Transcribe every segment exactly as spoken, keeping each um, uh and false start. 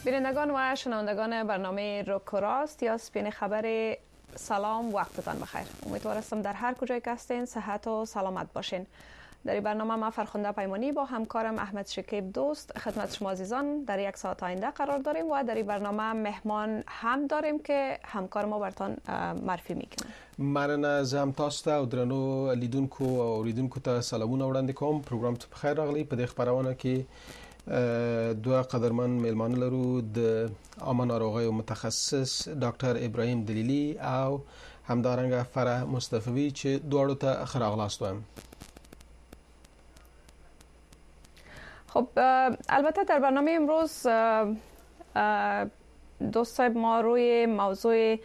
بینندگان و شنوندگان برنامه روک و راست یا سپین خبر، سلام، وقتتان بخیر. امیدوارم در هر کجای که هستین صحت و سلامت باشین. در این برنامه ما فرخنده پیمانی با همکارم احمد شکیب دوست خدمت شما عزیزان در یک ساعت آینده قرار داریم و در این برنامه مهمان هم داریم که همکار ما برتان معرفي میکنه. مننه زم تاسو ته او درنو لیدونکو او اوریدونکو ته سلامونه وړاندې کوم. پروګرام ته بخیر راغلی. په دې خبرونه کې دوه قدرمن میلمانه لرو، د عامه ناروغیو متخصص ډاکټر ابراهیم دلیلی او همدارنګه فرح مصطفی چې دواړو ته ښه راغلاست وایم. خب البته در برنامه امروز دوست صاحب ما روی موضوع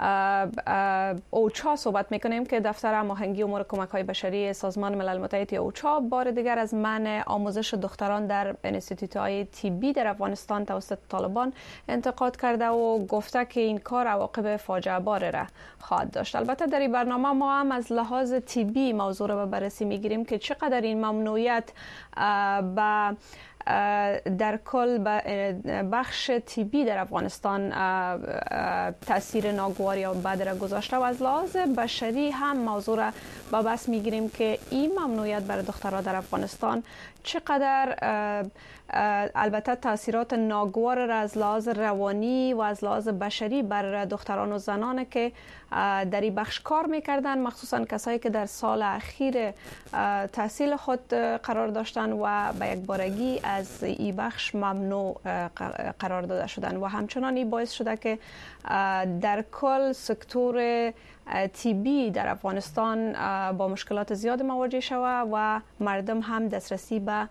اوچا صحبت میکنیم که دفتر هماهنگی امور کمک‌های بشری سازمان ملل متحد اوچا بار دیگر از منع آموزش دختران در انستیتوت‌های طبی در افغانستان توسط طالبان انتقاد کرده و گفته که این کار عواقب فاجعه بار را خواهد داشت. البته در این برنامه ما هم از لحاظ طبی موضوع را به بررسی میگیریم که چقدر این ممنوعیت به در کل بخش طبی در افغانستان تاثیر ناگواری و بد را گذاشته و از لحاظ بشری هم موضوع را به بحث میگیریم که این ممنوعیت برای دخترها در افغانستان چقدر البته تاثیرات ناگوار را از لحاظ روانی و از لحاظ بشری بر دختران و زنان که در این بخش کار میکردن، مخصوصا کسایی که در سال اخیر تحصیل خود قرار داشتن و به یک بارگی از این بخش ممنوع قرار داده شدن و همچنان این باعث شده که در کل سکتور طبی در افغانستان با مشکلات زیاد مواجه شود و مردم هم دسترسی به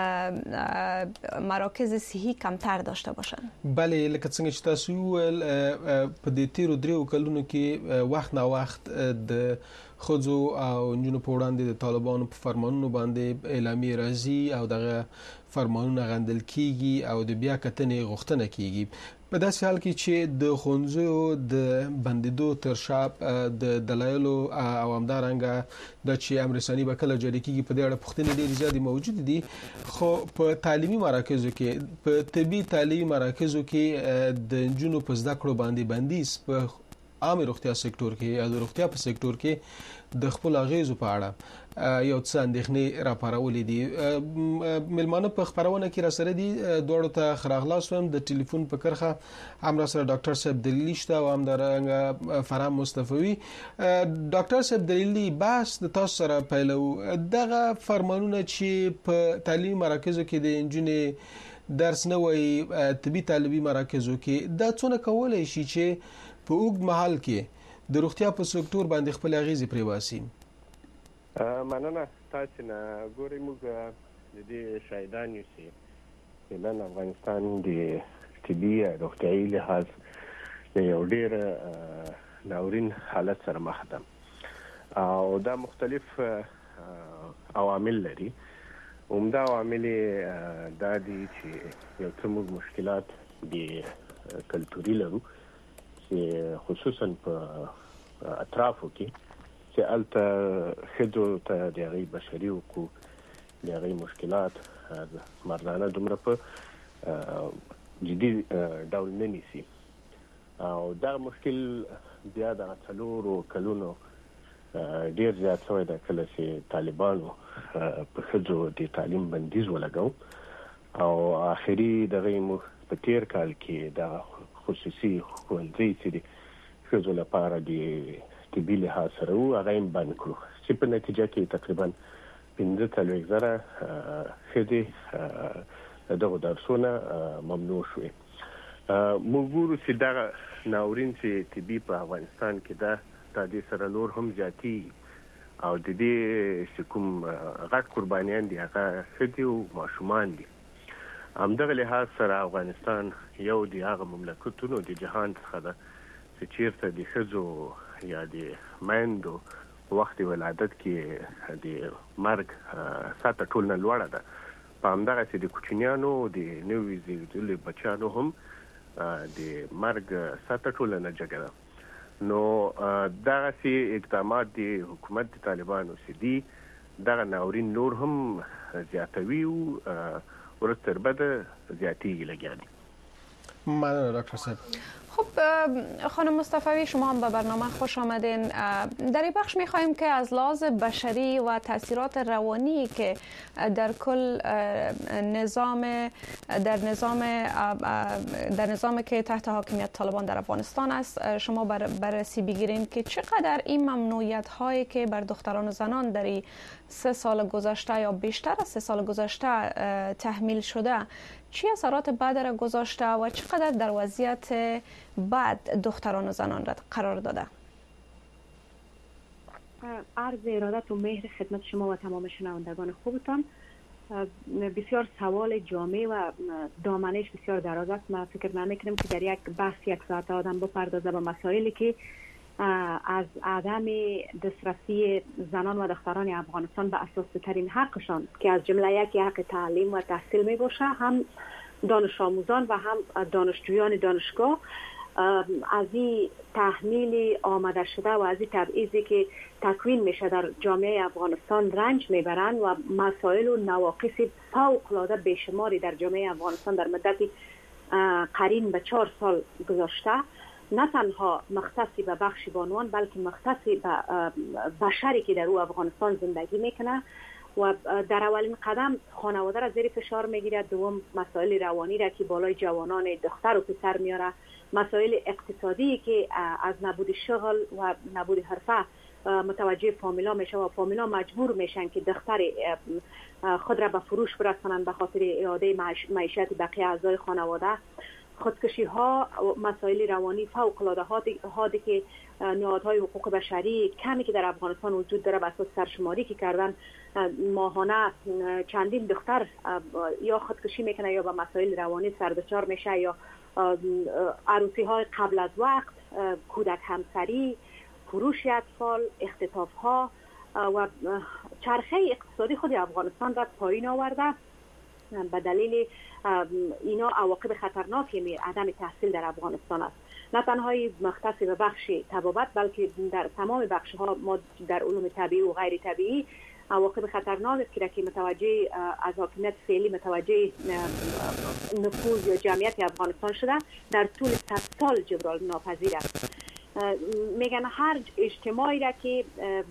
مراکز صحی کمتر داشته باشند. بله، لکه څنګه چې تاسو ویل په دې تیرو دریو کلونو کې وخت نه وخت د خځو او نجونو په وړاندې د طالبانو په فرمانونو باندې اعلامیه راځي او دغه فرمانونه غندل کیږي او د بیا کتنې غوښتنه کیږي. په داسې حال کې چې د ښوونځیو د بندیدو تر شا د دلایلو او همدارنګه د چې امر ثاني به کله جاري کیږي په دې اړه پوښتنې ډېرې زیاتې موجود دي، خو په تعلیمي مراکزو کې په طبي تعلیمي مراکزو کې د نجونو په زده کړو باندې بندیز په عامه روغتیا سکتور کې یا د روغتیا په سکتور کې د خپل اغیزو په اړه یو څه اندېښنې راپارولې دي. ملمانه په خبرونه کې را سره دي، دوړو ته خراغلاس وم. د ټلیفون په کرخه هم را سره ډاکټر صاحب دلیلی شته او هم درنګ فرح مصطفی. ډاکټر صاحب دلیلی بس د تاسو سره پیلو دغه فرمانونه چې په تعلیمي مراکزو کې د انجینر درس نه وای طبي تعلیمي مراکزو کې دا څونه کولای شي چې په اوږد مهال کې د روغتیا په سکتور باندې خپل اغیزې پرې باسي؟ مننه. تاسو نه ګورئ، موږ د دې شاهدان یو چې نن افغانستان د طبي روغتیايي لحاظ د یو ډېر ناورین حالت سره مخ ده او دا مختلف عوامل لري. عمده عوامل دا دي چې یو څه موږ مشکلات د کلتوري لرو چې خصوصا په اطرافو کې چې الته خځو ته د هغې بشري حقوق د هغې مشکلات مردانه دومره په جدي ډول نه نیسي او دا مشکل بیا د څلورو کلونو ډېر زیات شوی ده کله چې طالبانو په ښځو د تعلیم بندیز ولګاو او آخري دغه موږ په تیر کال کې د خصوصي ښوونځي چې د ښځو لپاره د طبي لحاظ سره وو هغه یې بند کړو چې په نتیجه کې تقریبا پنځه څلوېښت زره ښځې د دغو درسونه ممنوع شوې. موږ ګورو چې دغه ناورین چې طبي په افغانستان کې ده دا دې سره نور هم زیاتېږي او د دې چې کوم غټ قربانیان دي هغه ښځې او ماشومان دي. همدغه لحاظ سره افغانستان یو د هغه مملکتونو د جهان څخه ده چې چیرته د ښځو یا د میندو په وخت ولادت کې د مرګ سطح ټول نه لوړه ده. په همدغسې د کوچنیانو د نوي زیږېدلو بچیانو هم د مرګ سطح ټوله نه جګه ده. نو دغسې اقدامات د حکومت د طالبانو چې دي دغه ناورین نور هم زیاتوي او ورځ تر بده زیاتېږي لګیا دي. ممنون دکتر صاحب. خب خانم مصطفی، شما هم به برنامه خوش آمدین. در این بخش می‌خوایم که از لحاظ بشری و تاثیرات روانی که در کل نظام در نظام در نظامی که تحت حاکمیت طالبان در افغانستان است شما بر بررسی بگیرین که چقدر این ممنوعیت هایی که بر دختران و زنان در این سه سال گذشته یا بیشتر از سه سال گذشته تحمیل شده چی اثرات بد را گذاشته و چقدر در وضعیت بد دختران و زنان را قرار داده؟ عرض ارادت و مهر خدمت شما و تمام شنوندگان خوبتان. بسیار سوال جامع و دامنش بسیار دراز است. ما فکر نمی‌کنم که در یک بحث یک ساعت آدم بپردازه به مسائلی که از عدم دسترسی زنان و دختران افغانستان به اساسی ترین حقشان که از جمله یکی حق تعلیم و تحصیل می باشه، هم دانش آموزان و هم دانشجویان دانشگاه از این تحمیل آمده شده و از این تبعیضی که تکوین میشه در جامعه افغانستان رنج میبرند و مسائل و نواقص فوق‌العاده بیشماری در جامعه افغانستان در مدت قرین به چهار سال گذشته نه تنها مختصی به بخش بانوان بلکه مختصی به بشری که در او افغانستان زندگی میکنه و در اولین قدم خانواده را زیر فشار میگیرد، دوم مسائل روانی را که بالای جوانان دختر و پسر میاره، مسائل اقتصادی که از نبود شغل و نبود حرفه متوجه فامیلا میشه و فامیلا مجبور میشن که دختر خود را به فروش برسانند به خاطر اعاده معیشت بقیه اعضای خانواده، خودکشی ها، مسائل روانی فوق العاده هادی که نهادهای حقوق بشری کمی که در افغانستان وجود داره به اساس سرشماری که کردن ماهانه چندین دختر یا خودکشی میکنه یا به مسائل روانی سردچار میشه یا عروسی های قبل از وقت، کودک همسری، فروش اطفال، اختطاف ها و چرخه اقتصادی خود افغانستان را پایین آورده. به دلیل اینا عواقب خطرناکی عدم تحصیل در افغانستان است. نه تنها مختص به بخش طبابت بلکه در تمام بخش ها ما در علوم طبیعی و غیر طبیعی عواقب خطرناک است که متوجه از حاکمیت فعلی متوجه نفوذ یا جمعیت افغانستان شده در طول صد سال جبران ناپذیر است. میگن هر اجتماعی را که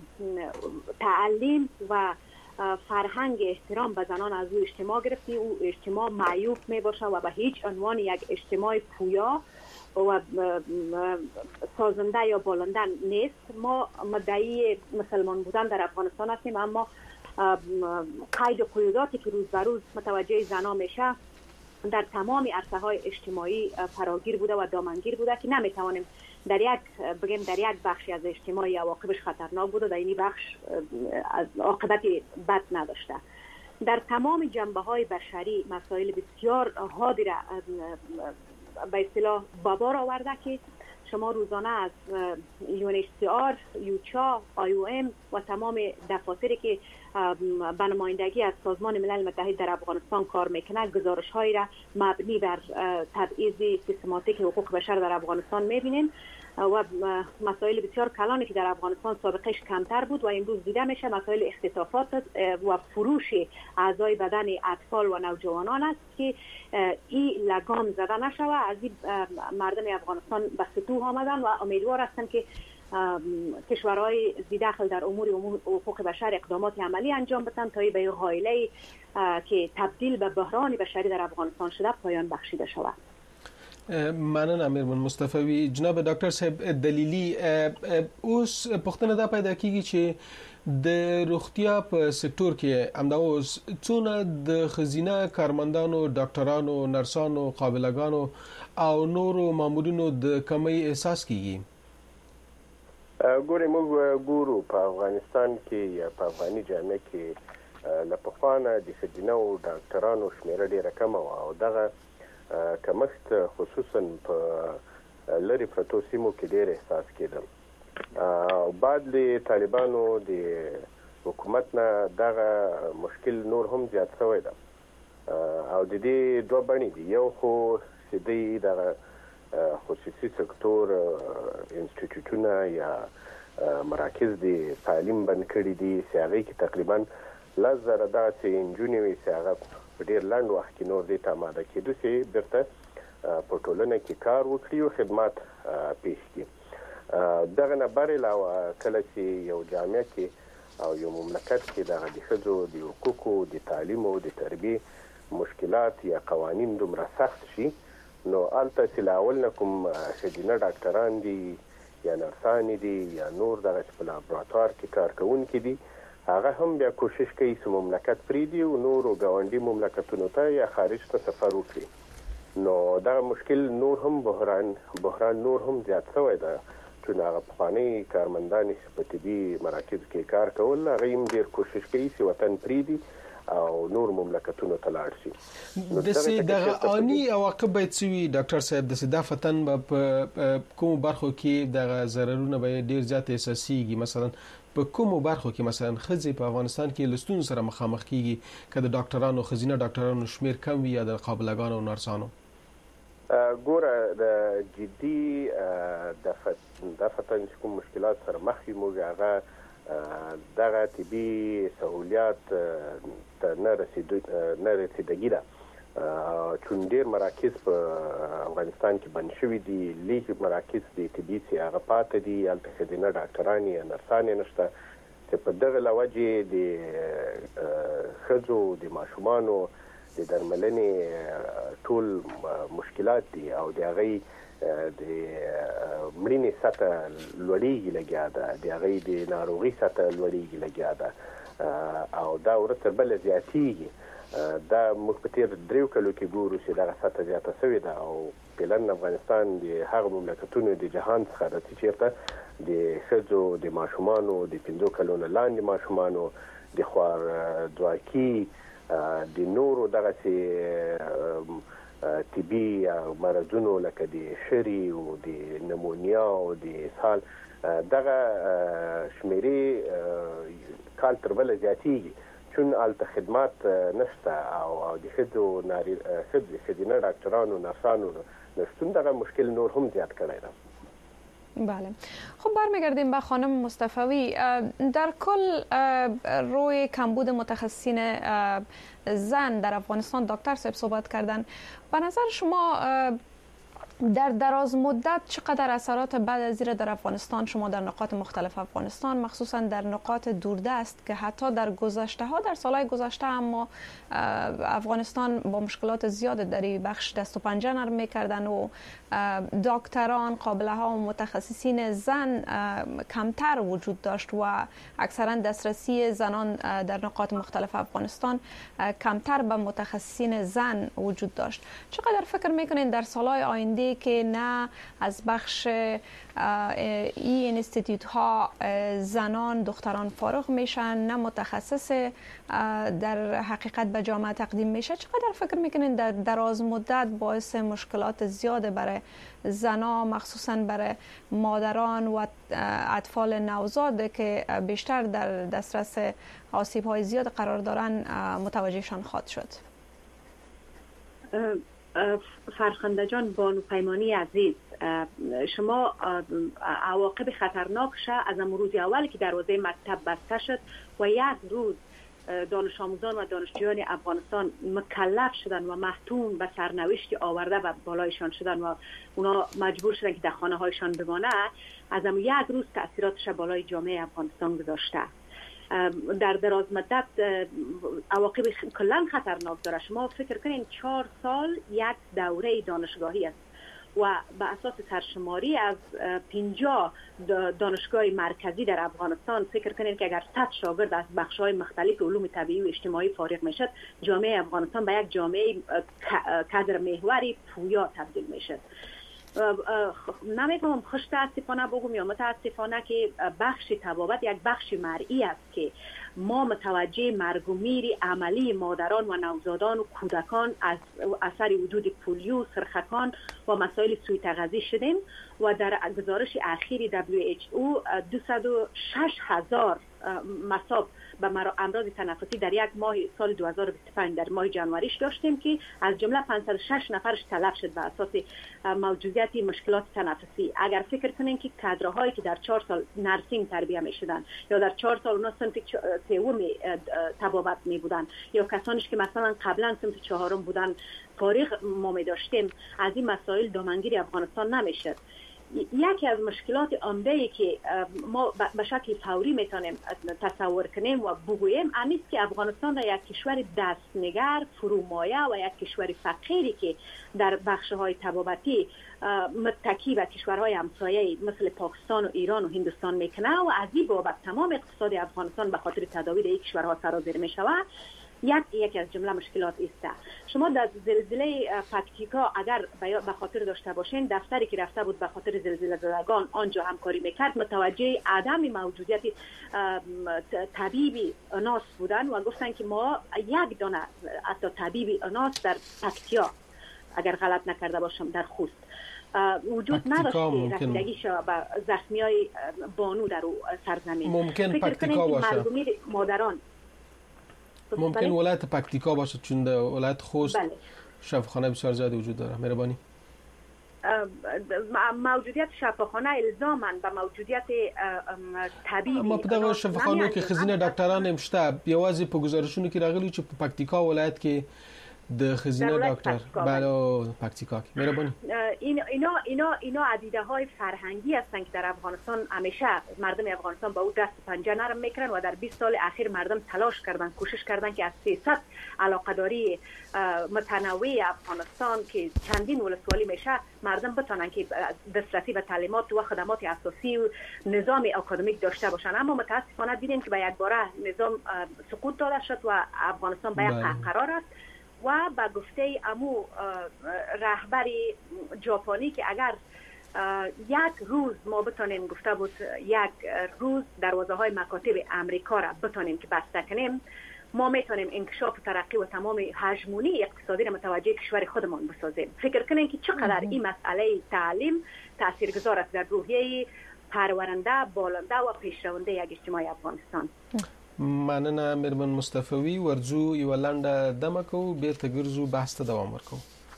تعلیم و فرهنگ احترام به زنان از او اجتماع گرفتی او اجتماع معیوب می باشه و به هیچ عنوان یک اجتماع پویا و سازنده یا بالنده نیست. ما مدعی مسلمان بودن در افغانستان هستیم اما قید و قیوداتی که روز به روز متوجه زنان میشه در تمام عرصه های اجتماعی فراگیر بوده و دامنگیر بوده که نمیتوانیم در یک بگیم در یک بخشی از اجتماعی عواقبش خطرناک بوده، در این بخش عاقبت بد نداشته. در تمام جنبه های بشری مسائل بسیار حادی را به اصطلاح بابار آورده که شما روزانه از یو ان اچ سی آر، یوچا، آی او ام و تمام دفاتری که به نمایندگی از سازمان ملل متحد در افغانستان کار میکنه گزارش هایی را مبنی بر تبعیض سیستماتیک حقوق بشر در افغانستان میبینیم و مسائل بسیار کلانی که در افغانستان سابقش کمتر بود و امروز دیده میشه مسائل اختطافات و فروش اعضای بدن اطفال و نوجوانان است که این لگام زده نشوه. از این مردم افغانستان به سطوح آمدن و امیدوار هستند که کشورهای ذی‌دخل در امور حقوق بشر اقدامات عملی انجام بدن تا به غایله که تبدیل به بحران بشری در افغانستان شده پایان بخشیده شود. ممنون امیرمن مصطفی. جناب ډاکټر صاحب دلیلی اوس پوښتنه دا پیدا کیږي چې د روغتیا په سکتور کې همدا اوس څونه د خزینه کارمندانو ډاکټرانو نرسانو قابلګانو او نورو مامورینو د کمی احساس کیږي. ګورې موږ ګورو په افغانستان کې یا په افغاني جامعه کې له پخوا نه د ښځینه او ډاکټرانو شمېره ډېره کمه وه او دغه کمښت خصوصا په لرې پرتو سیمو کې ډېر احساس کېده او بعد د طالبانو د حکومت نه دغه مشکل نور هم زیات شوی ده او د دې دوه بڼې دي. یو خو سیدی دغه خصوصي سکتور انسټیټیوټونه یا مراکز د تعلیم بند کړي دي چې هغې کې تقریبا لس زره داسې نجونې وي چې هغه په ډېر لنډ وخت کې نور دې ته آماده کېدو چې بیرته په ټولنه کې کار وکړي او خدمات پیښ کړي. دغه نه بر علاوه کله چې یو جامعه کې او یو مملکت کې د ښځو د حقوقو د تعلیم او د تربیې مشکلات یا قوانین دومره سخت شي نو الته چې لاول نه کوم ښځینه ډاکټران دي یا نرسانې دي یا نور دغه په لابراتوار کې کار کوونکي دي هغه هم بیا کوشش کوي چې مملکت پریږدي او نورو ګاونډي مملکتونو ته یا خارج ته سفر وکړي. نو دا مشکل نور هم بحران بحران نور هم زیات شوی دی چې هغه پخواني کارمندان چې په طبي مراکز کې کار کول هغه هم ډېر کوشش کوي چې وطن پریږدي او نور مملکتونو ته لاړ شي. د سي دغه اني عواقب باید سوي ډاکټر صاحب د سدا فتن په کوم برخو کې دغه ضررونه به ډېر زیات احساسيږي مثلا په کومو برخو کې مثلا خځې په افغانستان کې لستون سره مخامخ کیږي که د ډاکټرانو خزینه ډاکټرانو شمیر کم وي یا د قابلګانو او نرسانو؟ ګوره د جدي د فتن کوم مشکلات سره مخ یو موږ هغه دغه طبي سہولیات ته نه رسیدګي ده چون ډیر مراکز په افغانستان کې بند شوي دي. لیک مراکز د طبي چې هغه پاتې دي هلته ښځینه ډاکټران یا نرسانې نشته چې په دغه له وجې د ښځو د ماشومانو د درملنې ټول مشکلات دي او د هغې د مړینې سطح لوړېږي لګیا ده د هغې د ناروغي سطح لوړېږي لګیا ده او دا ورته بله زیاتېږي. دا موږ په تیر دریو کلو کې ګورو چې دغه سطح زیاته شوې ده او فعلا افغانستان د هغه مملکتونو د جهان څخه ده چې چېرته د ښځو د ماشومانو د پنځو کلونو لاندې ماشومانو د خوارځواکي د نورو دغسې طبي مرضونو لکه د شری او د نمونیا او د اسهال دغه شمیرې کال تر بله زیاتېږي چون الته خدمات نشته او د ښځو ښځینه ډاکټرانو نرسانو نشتون دغه مشکل نور هم زیات کړی ده. بله خب برمیگردیم به خانم مصطفوی. در کل روی کمبود متخصصین زن در افغانستان دکتر صاحب صحبت کردن. به نظر شما در دراز مدت چقدر اثرات بعد از زیر در افغانستان شما در نقاط مختلف افغانستان مخصوصا در نقاط دوردست که حتی در گذشته ها در سالهای گذشته اما افغانستان با مشکلات زیاد در این بخش دست و پنجه نرم میکردن و دکتران قابله ها و متخصصین زن کمتر وجود داشت و اکثرا دسترسی زنان در نقاط مختلف افغانستان کمتر به متخصصین زن وجود داشت. چقدر فکر میکنین در سالهای آینده که نه از بخش این انستیتوت ها زنان دختران فارغ میشن نه متخصص در حقیقت به جامعه تقدیم میشه، چقدر فکر میکنین در دراز مدت باعث مشکلات زیاد برای زنا مخصوصا برای مادران و اطفال نوزاد که بیشتر در دسترس آسیب های زیاد قرار دارن متوجهشان خواهد شد؟ فرخنده جان بانو پیمانی عزیز، شما عواقب خطرناکش از روز اول که دروازه مکتب بسته شد و یک روز دانش آموزان و دانشجویان افغانستان مکلف شدن و محتوم به سرنوشتی آورده و بالایشان شدن و اونا مجبور شدن که در خانه هایشان بمانه، از هم یک روز تأثیراتش بالای جامعه افغانستان گذاشته. در دراز مدت عواقب کلا خطرناک داره. شما فکر کنین چهار سال یک دوره دانشگاهی است و به اساس سرشماری از پنجاه دانشگاه مرکزی در افغانستان فکر کنین که اگر صد شاگرد از بخش‌های مختلف علوم طبیعی و اجتماعی فارغ میشد، جامعه افغانستان به یک جامعه کادر محوری پویا تبدیل میشد. نمیتونم خوش تاسفانه بگم یا متاسفانه که بخش طبابت یک بخش مرئی است که ما متوجه مرگ و میر عملی مادران و نوزادان و کودکان از اثر وجود پولیو، سرخکان و مسائل سوء تغذیه شدیم و در گزارش اخیر دبلیو اچ او دویست و شش هزار مصاب به امراض تنفسی در یک ماه سال دو هزار و بیست و پنج در ماه جنوریش داشتیم که از جمله پانصد و شش نفرش تلف شد به اساس موجودیت مشکلات تنفسی. اگر فکر کنین که کادرهایی که در چهار سال نرسینگ تربیه می شدن یا در چهار سال اونا صنف سوم طبابت می بودن یا کسانش که مثلا قبلا صنف چهارم بودن فارغ ما می داشتیم، از این مسائل دامنگیری افغانستان نمیشد. یکی از مشکلات عمده‌ای که ما به شکل فوری میتونیم تصور کنیم و بگوییم این است که افغانستان در یک کشور دستنگر، فرومایه و یک کشور فقیری که در بخش‌های طبابتی متکی به کشورهای همسایه مثل پاکستان و ایران و هندوستان میکنه و از این بابت تمام اقتصاد افغانستان به خاطر تداوی در این کشورها سرازیر میشود. یک یکی از جمله مشکلات است. شما در زلزله پکتیکا اگر به خاطر داشته باشین، دفتری که رفته بود به خاطر زلزله زدگان آنجا همکاری میکرد، متوجه عدم موجودیت طبیبی اناس بودن و گفتن که ما یک دانه حتی طبیبی اناس در پکتیا اگر غلط نکرده باشم در خوست وجود نداشت که رسیدگی شود به زخمیای بانو در سرزمین. ممکن پکتیکا باشه، مادران ممکن ولایت پکتیکا باشه چون در ولایت خوست بله. شفاخانه بسیار زیادی وجود داره. مهربانی. موجودیت شفاخانه الزاماً به موجودیت طبیبی ما په دغه شفاخانو کې خزینه ډاکټران هم شته. یوازې په گزارشونو کې راغلي چې په پکتیکا ولایت کې د خزینه ډاکټر بله پکتیکا کې. مهربانی. این اینا اینا اینا عدیده های فرهنگی هستند که در افغانستان همیشه مردم افغانستان با او دست پنجه نرم میکنن و در بیست سال اخیر مردم تلاش کردن، کوشش کردن که از سیاست علاقه‌داری متنوع افغانستان که چندین ولسوالی میشه مردم بتونن که دسترسی به تعلیمات و خدمات اساسی و نظام اکادمیک داشته باشن. اما متاسفانه دیدیم که به یک باره نظام سقوط داده شد و افغانستان به یک قرار است و با گفته امو رهبری ژاپنی که اگر یک روز ما بتونیم گفته بود یک روز دروازه های مکاتب امریکا را بتونیم که بسته کنیم، ما میتونیم انکشاف و ترقی و تمام هژمونی اقتصادی را متوجه کشور خودمان بسازیم. فکر کنین که چقدر این مسئله تعلیم تاثیرگذار است در روحیه پرورنده، بالنده و پیشرونده یک اجتماع افغانستان. مننه مېرمن مصطفی. ورځو یو لنډه دمه کوو، بیرته ګرځو، بحث ته دوام ورکوو.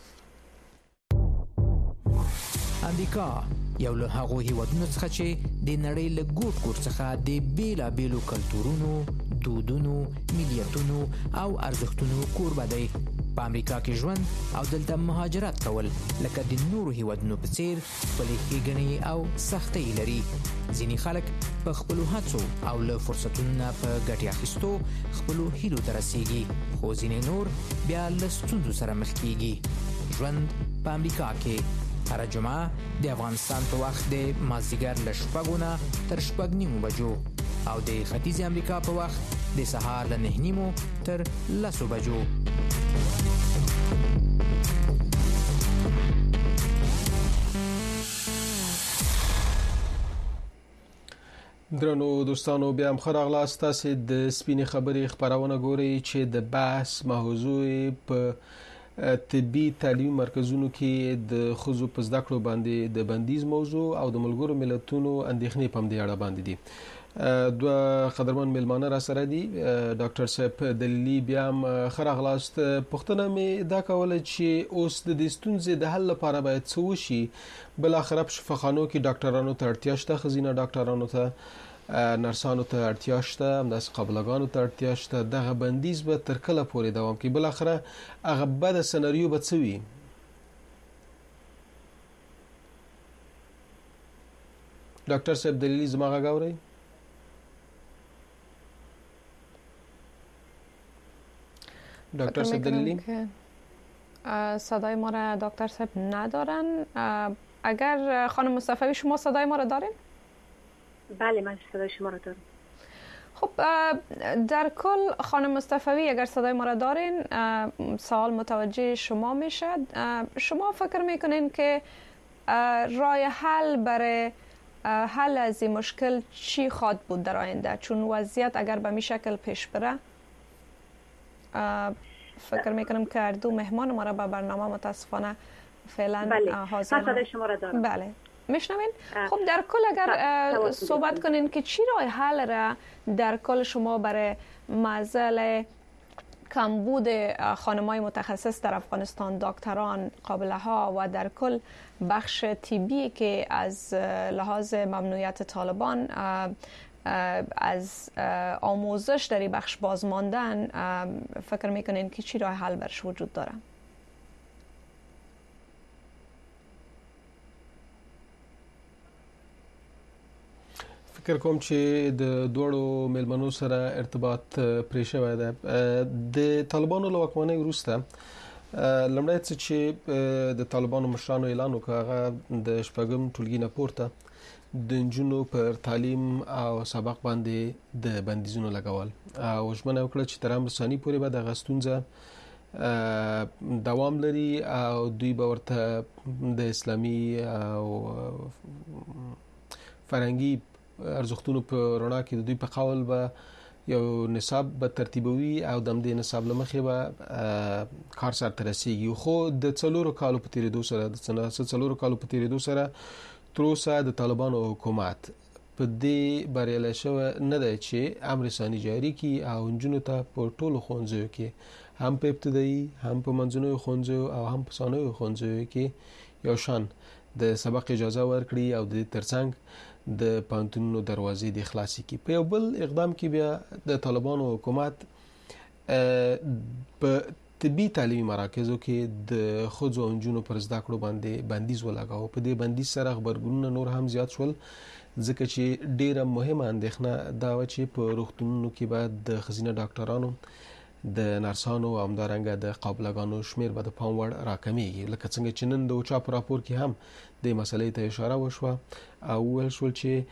امریکا یو له هغو هیوادونو څخه چې د نړۍ له ګوټ ګوټ څخه د بیلابیلو کلتورونو، دودونو، ملیتونو او ارزښتونو کوربه دی. په امریکا کې ژوند او دلته مهاجرت کول لکه د نورو هیوادونو په څیر خپلې ښېګڼې او سختۍ لري. ځینې خلک په خپلو هڅو او له فرصتونو نه په ګټې اخیستو خپلو هیلو ته رسیږي، خو ځینې نور بیا له ستونزو سره مخ کیږي. ژوند په امریکا کې هره جمعه د افغانستان په وخت د مازدیګر له شپږو نه تر شپږ نیمو بجو او د ختیځې امریکا په وخت د سهار له نه نیمو تر لسو بجو. درنو دوستانو، بیا هم ښه راغلاست. تاسې د سپینې خبرې خپرونه ګورئ چې د بحث موضوع په طبي تعلیمي مرکزونو کې د ښځو په زده کړو باندې د بندیز موضوع او د ملګرو ملتونو اندېښنې په همدې اړه باندې دي. دوه قدرمن میلمانه را سره دي. ډاکټر صاحب دلیلي، بیا هم ښه راغلاست. پوښتنه مې دا کوله چې اوس د دې ستونزې د حل لپاره باید څه وشي؟ بالاخره په شفاخانو کې ډاکټرانو ته اړتیا شته، ښځینه ډاکټرانو ته، نرسانو ته اړتیا شته، همداسې قابلګانو ته اړتیا شته. دغه بندیز به تر کله پورې دوام کوي؟ بالاخره هغه بده سناریو به څه وي؟ ډاکټر صاحب دلیلي، زما غږ اورئ؟ دکتر صاحب دلیلی صدای ما را دکتر صاحب ندارن. اگر خانم مصطفی شما صدای ما را دارین؟ بله، من صدای شما را دارم. خب در کل خانم مصطفی اگر صدای ما را دارین، سوال متوجه شما میشد. شما فکر میکنین که راه حل برای حل از این مشکل چی خواهد بود در آینده؟ چون وضعیت اگر به می شکل پیش بره، فکر میکنم که دو مهمان ما را به برنامه متاسفانه فعلا بله. حاضر من صدای شما را دارم. بله میشنوین؟ خب در کل اگر صحبت کنین که چی راه حل را در کل شما برای مسئله کمبود خانم‌های متخصص در افغانستان، دکتران، قابله‌ها و در کل بخش طبی که از لحاظ ممنوعیت طالبان از آموزش در این بخش بازماندن، فکر میکنین که چی راه حل برش وجود داره؟ فکر کوم چې د دوړو ملمنو سره ارتباط پرې شوی دی. د طالبانو له واکمنۍ وروسته لومړی څه چې د طالبانو مشرانو اعلان وکړ هغه د شپږم ټولګي نه پورته د نجونو پر تعلیم او سبق باندې د بندیزونو لګول او ژمنه وکړه چې تر امر ثاني پورې به د غستونځه دوام لري او دوی به ورته د اسلامي او فرهنګي ارزښتونو په رڼا کې د دوی په قول به یو نصاب به ترتیبوي او د دې نصاب لمخې به کار سره رسیږي. خو د څلورو کالو په تیریدو سره د څلورو کالو په تیریدو سره تر اوسه د طالبانو حکومت په دې بریالی شوی نه دی چې امر ثاني جاري کړي او نجونو ته په ټولو ښوونځیو کې هم په ابتدایي هم په منځنیو ښوونځیو او هم په ثانویو ښوونځیو کې یو شان د سبق اجازه ورکړي او د ترڅنګ د پانتونو دروازې د خلاصي کې. په یو بل اقدام کې بیا د طالبانو حکومت په طبي تعلیمي مراکزو کې د ښځو او نجونو پر زده کړو باندې بندیز ولګاوه. په دې بندیز سره خبرګونونه نور هم زیات شول ځکه چې ډیره مهمه اندېښنه دا و چې په روغتونونو کې به د ښځینه ډاکټرانو د نرسانو او همدارنګه د قابله‌ګانو شمیر به د پام وړ راکمیږي. لکه څنګه چې نن د اوچا په راپور کې هم د مسلې ته اشاره وشوه او ویل شول چې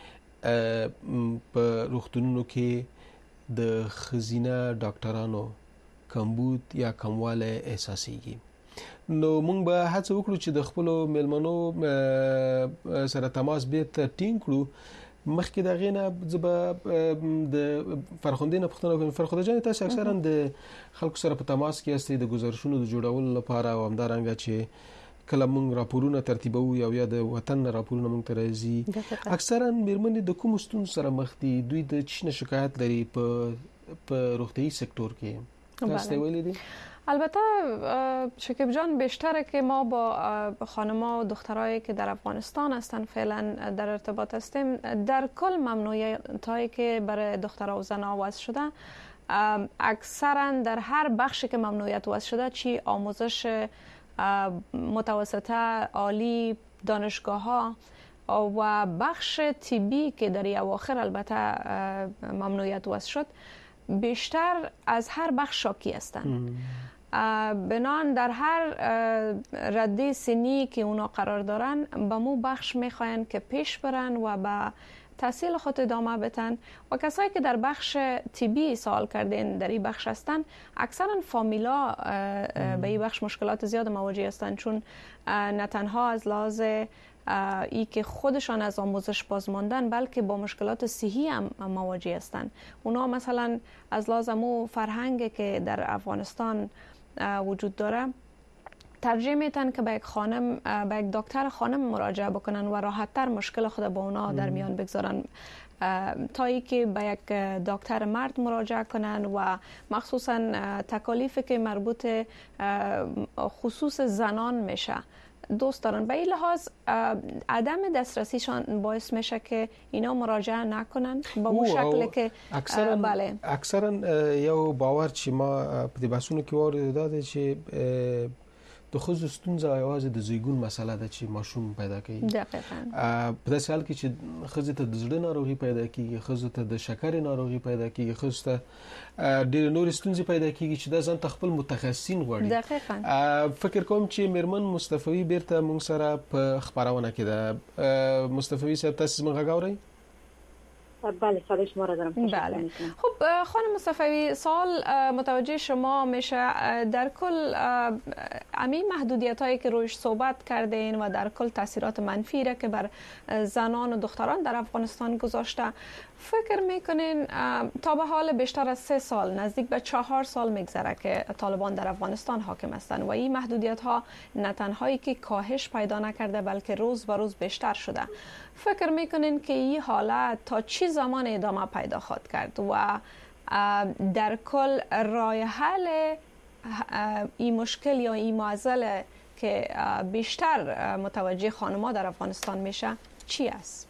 په روغتونونو کې د ښځینه ډاکټرانو کمبود یا کمواله احساسېږي. نو موږ به هڅه وکړو چې د خپلو مېلمنو سره تماس بیرته ټینګ کړو. مخکې د غینه زبا د فرخنده نه پښتنه کوم فرخنده جان تاسو اکثرا د خلکو سره په تماس کې استئ د گزارشونو د جوړولو لپاره او همدارنګه چې کله موږ راپورونه ترتیبوو یا یا د وطن راپورونه موږ ته راځي اکثرا میرمنې د کوم ستونزو سره مخ دي؟ دوی د چی نه شکایت لري په په روغتیايي سکتور کې؟ تاسو ویلي دي؟ البته شکیب جان بیشتره که ما با خانم‌ها و دخترایی که در افغانستان هستن فعلا در ارتباط هستیم، در کل ممنوعیت‌هایی که برای دخترها و زن‌ها وضع شده اکثرا در هر بخشی که ممنوعیت وضع شده، چی آموزش متوسطه، عالی، دانشگاه‌ها و بخش طبی که در اواخر البته ممنوعیت وضع شد، بیشتر از هر بخش شاکی هستند. بنان در هر رده سنی که اونا قرار دارن به مو بخش میخواین که پیش برن و به تحصیل خود ادامه بدن. و کسایی که در بخش طبی سوال کردین در این بخش هستن، اکثرا فامیلا به این بخش مشکلات زیاد مواجه هستن، چون نه تنها از لحاظ ای که خودشان از آموزش باز ماندن بلکه با مشکلات صحی هم مواجه هستند. اونا مثلا از لحاظ مو فرهنگی که در افغانستان وجود داره ترجیح میتن که به یک خانم به یک دکتر خانم مراجعه بکنن و راحت‌تر مشکل خود با اونا در میان بگذارن تا ای که به یک دکتر مرد مراجعه کنن و مخصوصا تکالیفی که مربوط خصوص زنان میشه دوست دارن. به این لحاظ عدم دسترسیشان باعث میشه که اینا مراجعه نکنن با اون شکلی که اکثرا بله اکثرا یو باور چې ما په دې بحثونو کې وارد ده چې د خصوص ستونزه یوازې د زیګون مسله ده چې ماشوم پیدا کوي. دقیقاً په داسې حال کې چې خزه ته د زړه ناروغي پیدا کیږي، خزه ته د شکر ناروغي پیدا کیږي، خزه ته ډېر نور ستونزې پیدا کیږي چې د ځان تخپل متخصصین غواړي. دقیقاً فکر کوم چې میرمن مصطفی بیرته مونږ سره په خبرونه کې ده. مصطفی صاحب تاسو موږ غواړئ؟ بله صدای شما را دارم. بله. خب خانم مصطفی، سال متوجه شما میشه در کل امی محدودیت هایی که روش صحبت کردین و در کل تاثیرات منفی را که بر زنان و دختران در افغانستان گذاشته، فکر میکنین تا به حال بیشتر از سه سال نزدیک به چهار سال میگذره که طالبان در افغانستان حاکم هستند و این محدودیت ها نه تنهایی که کاهش پیدا نکرده بلکه روز به روز بیشتر شده. فکر میکنین که این حالت تا چی زمان ادامه پیدا خواهد کرد و در کل راه حل این مشکل یا این معضله که بیشتر متوجه خانم‌ها در افغانستان میشه چی است؟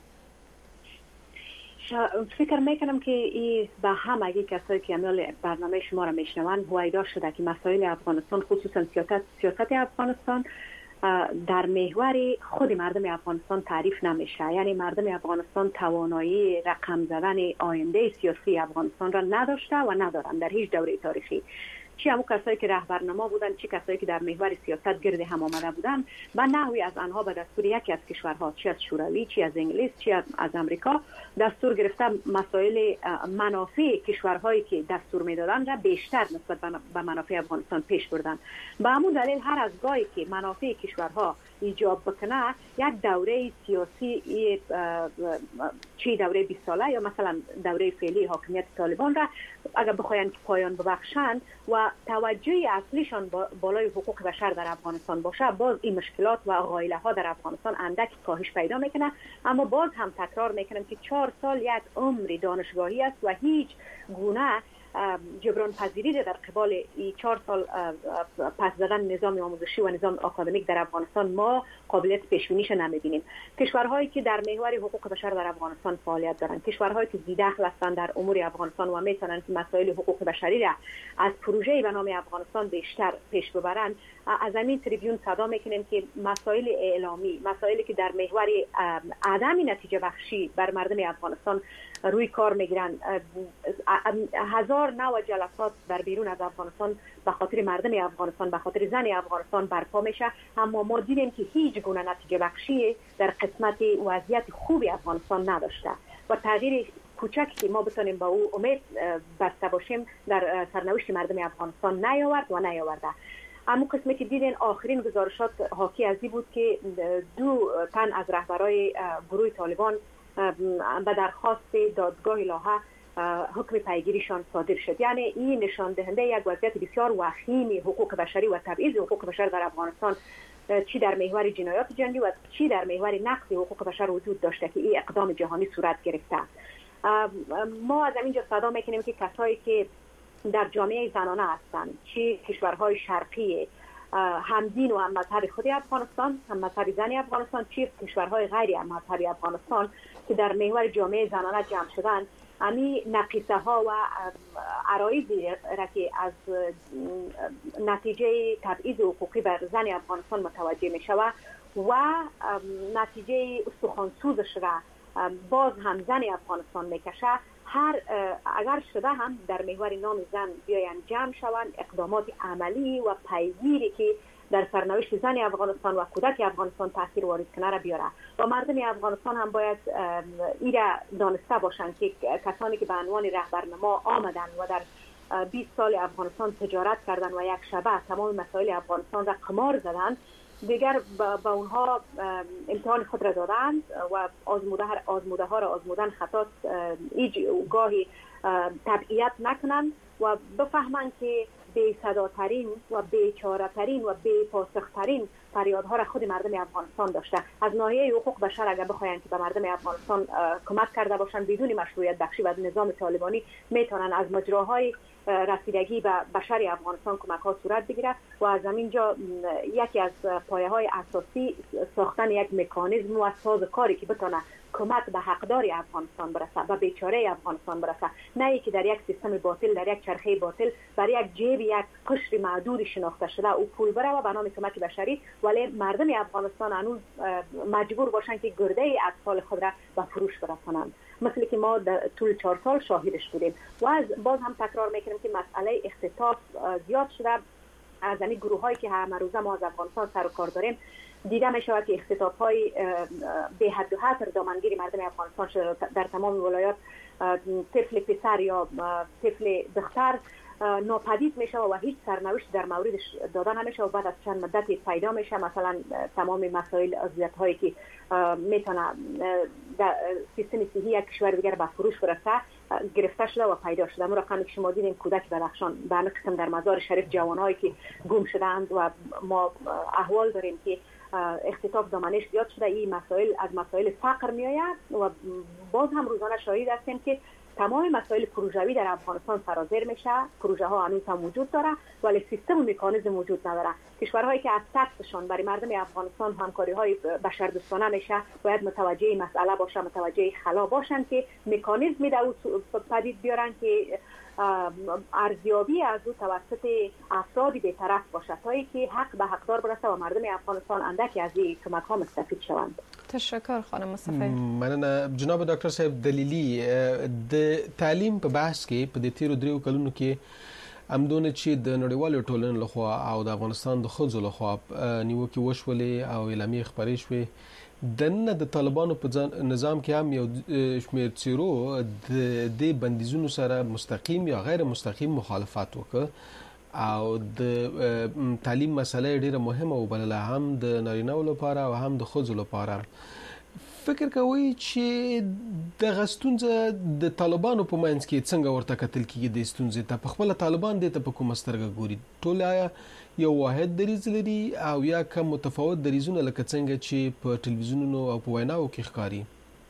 فکر میکنم که این به همه کسایی که عمل برنامه شما را میشنوند هویدا شده که مسائل افغانستان، خصوصا سیاست سیاست افغانستان در محور خود مردم افغانستان تعریف نمیشه. یعنی مردم افغانستان توانایی رقم زدن آینده سیاسی افغانستان را نداشته و ندارن در هیچ دوره تاریخی. چی همون کسایی که رهبرنما بودن، چی کسایی که در محور سیاست گرد هم آمده بودن، و نحوی از آنها به دستور یکی از کشورها، چی از شوروی، چی از انگلیس، چی از امریکا، دستور گرفته مسائل منافع کشورهایی که دستور میدادن را بیشتر نسبت به منافع افغانستان پیش بردن. به همون دلیل هر از گاهی که منافع کشورها ایجاب بکنه، یک دوره سیاسی، چی دوره بیست ساله یا مثلا دوره فعلی حاکمیت طالبان را اگر بخواین پایان ببخشند و توجه اصلیشان بالای حقوق بشر در افغانستان باشه، باز این مشکلات و غایله ها در افغانستان اندک کاهش پیدا میکنه. اما باز هم تکرار میکنم که چهار سال یک عمر دانشگاهی است و هیچ گونه جبران پذیری در قبال این چهار سال پس زدن نظام آموزشی و نظام آکادمیک در افغانستان ما قابلیت پیشبینیش نمیبینیم. کشورهایی که در محور حقوق بشر در افغانستان فعالیت دارند، کشورهایی که زیدخل هستند در امور افغانستان و میتونن که مسائل حقوق بشری را از پروژه به نام افغانستان بیشتر پیش ببرند، از این تریبیون صدا میکنیم که مسائل اعلامی، مسائلی که در محور عدم نتیجه بخشی بر مردم افغانستان روی کار میگیرن، هزار نوع جلسات در بیرون از افغانستان به خاطر مردم افغانستان، به خاطر زن افغانستان برپا میشه، اما ما دیدیم که هیچ گونه نتیجه بخشی در قسمت وضعیت خوبی افغانستان نداشته و تغییر کوچکی که ما بتونیم با او امید بسته باشیم در سرنوشت مردم افغانستان نیاورد و نیاورده. اما قسمی که دیدین آخرین گزارشات حاکی از این بود که دو تن از رهبرای گروه طالبان به درخواست دادگاه لاهه حکم پیگیریشان صادر شد. یعنی این نشان دهنده یک وضعیت بسیار وخیم حقوق بشری و تبعیض حقوق بشر در افغانستان، چی در محور جنایات جنگی و چی در محور نقض حقوق بشر وجود داشته که این اقدام جهانی صورت گرفته. ما از اینجا صدا میکنیم که کسایی که در جامعه زنانه هستند، چی کشورهای شرقی هم دین و هم مذهب خود افغانستان، هم مذهب زن افغانستان، چی کشورهای غیر هم مذهب افغانستان که در محور جامعه زنانه جمع شدن، امی نقیصه ها و عرایضی را که از نتیجه تبعیض حقوقی بر زن افغانستان متوجه می شود و نتیجه استخوانسوزش را باز هم زن افغانستان میکشه، هر اگر شده هم در محور نام زن بیاین جمع شوند، اقدامات عملی و پیگیری که در سرنوشت زن افغانستان و کودک افغانستان تاثیر وارد کنه را بیاره و مردم افغانستان هم باید ایره دانسته باشند که کسانی که به عنوان رهبرنما آمدن و در بیست سال افغانستان تجارت کردن و یک شبه تمام مسائل افغانستان را قمار زدن، دیگر با اونها امتحان خود را دادند و آزموده, آزموده ها را آزمودن خطاست، ایج گاهی تبعیت نکنند و بفهمند که بی صداترین و بیچاره‌ترین و بی پاسخترین فریادها را خود مردم افغانستان داشته. از ناحیه حقوق بشر اگر بخواین که به مردم افغانستان کمک کرده باشند بدون مشروعیت بخشی و نظام طالبانی، میتونن از مجراهای رسیدگی به بشر افغانستان کمک ها صورت بگیره و از همینجا یکی از پایه های اساسی ساختن یک مکانیزم و سازوکاری که بتونه کمک به حقدار افغانستان برسه، به بیچاره افغانستان برسه، نه ای که در یک سیستم باطل، در یک چرخه باطل، برای یک جیب یک قشر معدود شناخته شده او پول بره و به نام کمک بشری، ولی مردم افغانستان هنوز مجبور باشن که گرده اطفال خود را به فروش برسانند، مثل که ما در طول چهار سال شاهدش بودیم. و از باز هم تکرار میکنیم که مسئله اختطاف زیاد شده از این گروه هایی که هر روزه ما از افغانستان سر و کار داریم. دیده می شود که اختطاف های به حد و حصر دامنگیری مردم افغانستان شده در تمام ولایات. طفل پسر یا طفل دختر ناپدید میشه و هیچ سرنوشت در موردش داده نمیشه و بعد از چند مدتی پیدا میشه. مثلا تمام مسائل اذیت هایی که میتونه در سیستم صحی یک کشور دیگر به فروش برسه گرفته شده و پیدا شده. ما رقمی که شما دیدین کودک بدخشان به همین قسم در مزار شریف جوانهایی که گم شدند و ما احوال داریم که اختطاف دامنش زیاد شده. این مسائل از مسائل فقر میآید و باز هم روزانه شاهد هستیم که تمام مسائل پروژوی در افغانستان سرازیر میشه. پروژه ها هنوز هم وجود داره ولی سیستم و مکانیزم وجود نداره. کشورهایی که از سطحشان برای مردم افغانستان همکاری های بشردوستانه میشه باید متوجه مسئله باشه، متوجه خلا باشن که مکانیزمی در پدید بیارن که ارزیابی از او توسط افرادی بی‌طرف باشه تا اینکه حق به حقدار برسه و مردم افغانستان اندکی از این کمک ها مستفید شوند. تشکر خانم مصطفی. مننه جناب ډاکټر صاحب. دلیلی د تعلیم په بحث کې په دې تیرو دریو کلونو کې همدونه چې د نړیوالو ټولنې لخوا او د افغانستان د ښځو لخوا نیوکې وشولې او اعلامیې خپرې شوې. دننه د طالبانو په نظام کې هم یو شمېر څیرو د دې بندیزونو سره مستقیم یا غیر مستقیم مخالفت وکړ او د تعلیم مسله ډیره مهمه وبلله، هم د نارینه‌و لپاره او هم د ښځو لپاره. فکر کوي چې د غستونځه د طالبانو په منځ کې څنګه ورته کتل کیږي؟ د ستونزې ته په خپل طالبان دې ته په کومه سترګه ګوري؟ ټول آیا یو واحد دریځ لري او یا کوم متفاوت دریځونه لکه څنګه چې په ټلویزیونونو او په ویناو کې ښکاري؟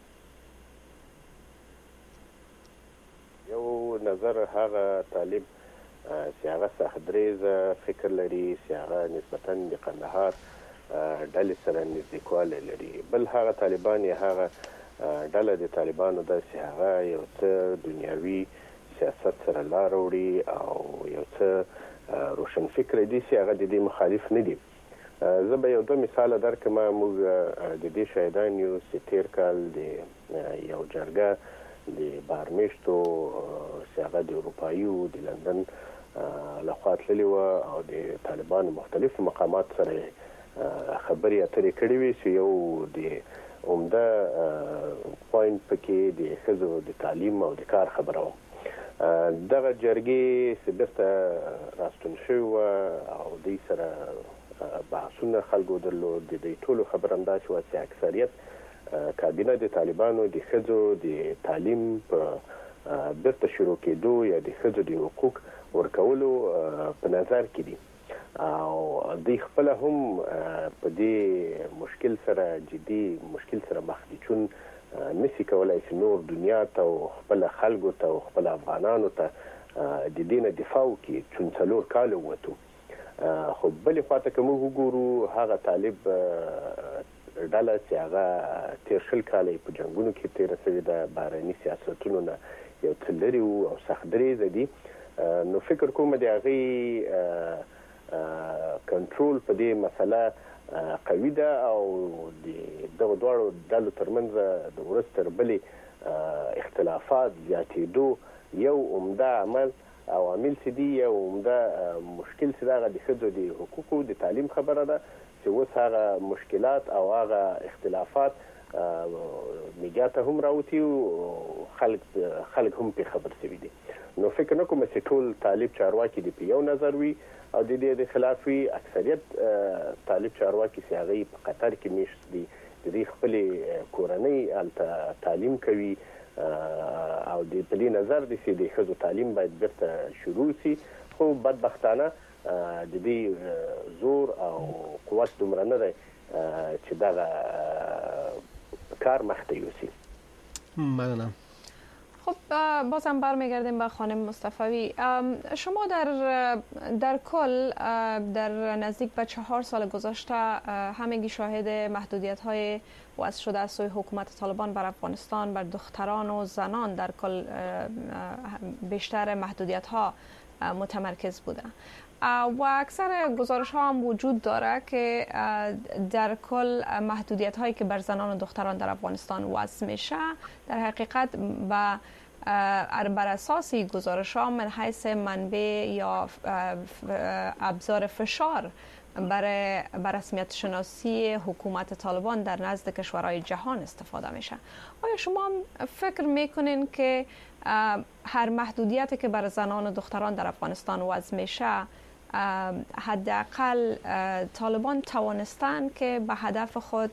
یو نظر هغه طالب چې هغه سخدریزه فکر لري، چې هغه نسبتاً د قندهار ډلې سره نږدېکوالی لري. بل هغه طالبان یا هغه ډله د طالبانو ده چې هغه یو څه دنیاوي سیاست سره لار وړي او یو څه روشن فکر دي چې هغه د دې مخالف نه دي. زه به یو دوه مثاله درکړم. موږ د دې شاهدان یو چې تېر کال د یو جرګه د بهرمېشتو چې هغه د اروپایي و د لندن لخوا تللې وه او د طالبانو مختلفو مقامات سره خبرې اترې کړې وې چې یو د عمده پوینټ پکې د ښځو د تعلیم او د کار خبره وه. دغه جرګې چې بیرته راستون شوې وه او دوی سره بحثونه خلکو درلود. د دوی ټولو خبره همداسې وه چې اکثریت کابینه د طالبانو د ښځو د تعلیم په بیرته شروع کېدو یا د ښځو د حقوق ورکولو په نظر کې دي او دوی خپله هم په دې مشکل سره جدي مشکل سره مخ دي، چون نسی کولای چې نور دنیا ته او خپل خلکو ته او خپل افغانانو ته د دې نه دفاع وکړي، چون څلور کاله ووتو. خو بلې خواته که موږ وګورو هغه طالب ډله چې هغه تېر شل کاله په جنګونو کې تېره شوې ده، بهرني سیاستونو نه یو څه لرې وو او سخت دریځه دي، نو فکر کوم د هغې کنټرول په دې مسله قوي ده او د دغه دواړو ډلو ترمنځ د ورځ تر بلې اختلافات زیاتېدو یو عمده عمل عوامل چې دي، یو عمده مشکل چې دغه د ښځو د حقوقو د تعلیم خبره ده چې اوس هغه مشکلات او هغه اختلافات میډیا ته هم راوتي او خلک خلک هم پرې خبر شوي دي. نو فکر نه کوم چې ټول طالب چارواکي دي په یو نظر وي او د دې د خلاف وي. اکثریت طالب چارواکي چې هغوی په قطر کې میشت دي، د دوی خپلې کورنۍ هلته تعلیم کوي او د په دې نظر دي چې د ښځو تعلیم باید بیرته شروع شي. خو بدبختانه د دې زور او قوت دومره نه دی چې دغه کار مخته یوسي. مننه. خب بازم برمیگردیم به خانم مصطفی. شما در در کل در نزدیک به چهار سال گذشته همگی شاهد محدودیت های وضع شده از سوی حکومت طالبان بر افغانستان بر دختران و زنان در کل بیشتر محدودیت ها متمرکز بوده و اکثر گزارش ها هم وجود داره که در کل محدودیت هایی که بر زنان و دختران در افغانستان وضع میشه در حقیقت به بر اساس گزارش ها من حیث منبع یا ابزار فشار برای رسمیت شناسی حکومت طالبان در نزد کشورهای جهان استفاده میشه. آیا شما فکر میکنین که هر محدودیتی که بر زنان و دختران در افغانستان وضع میشه حداقل طالبان توانستن که به هدف خود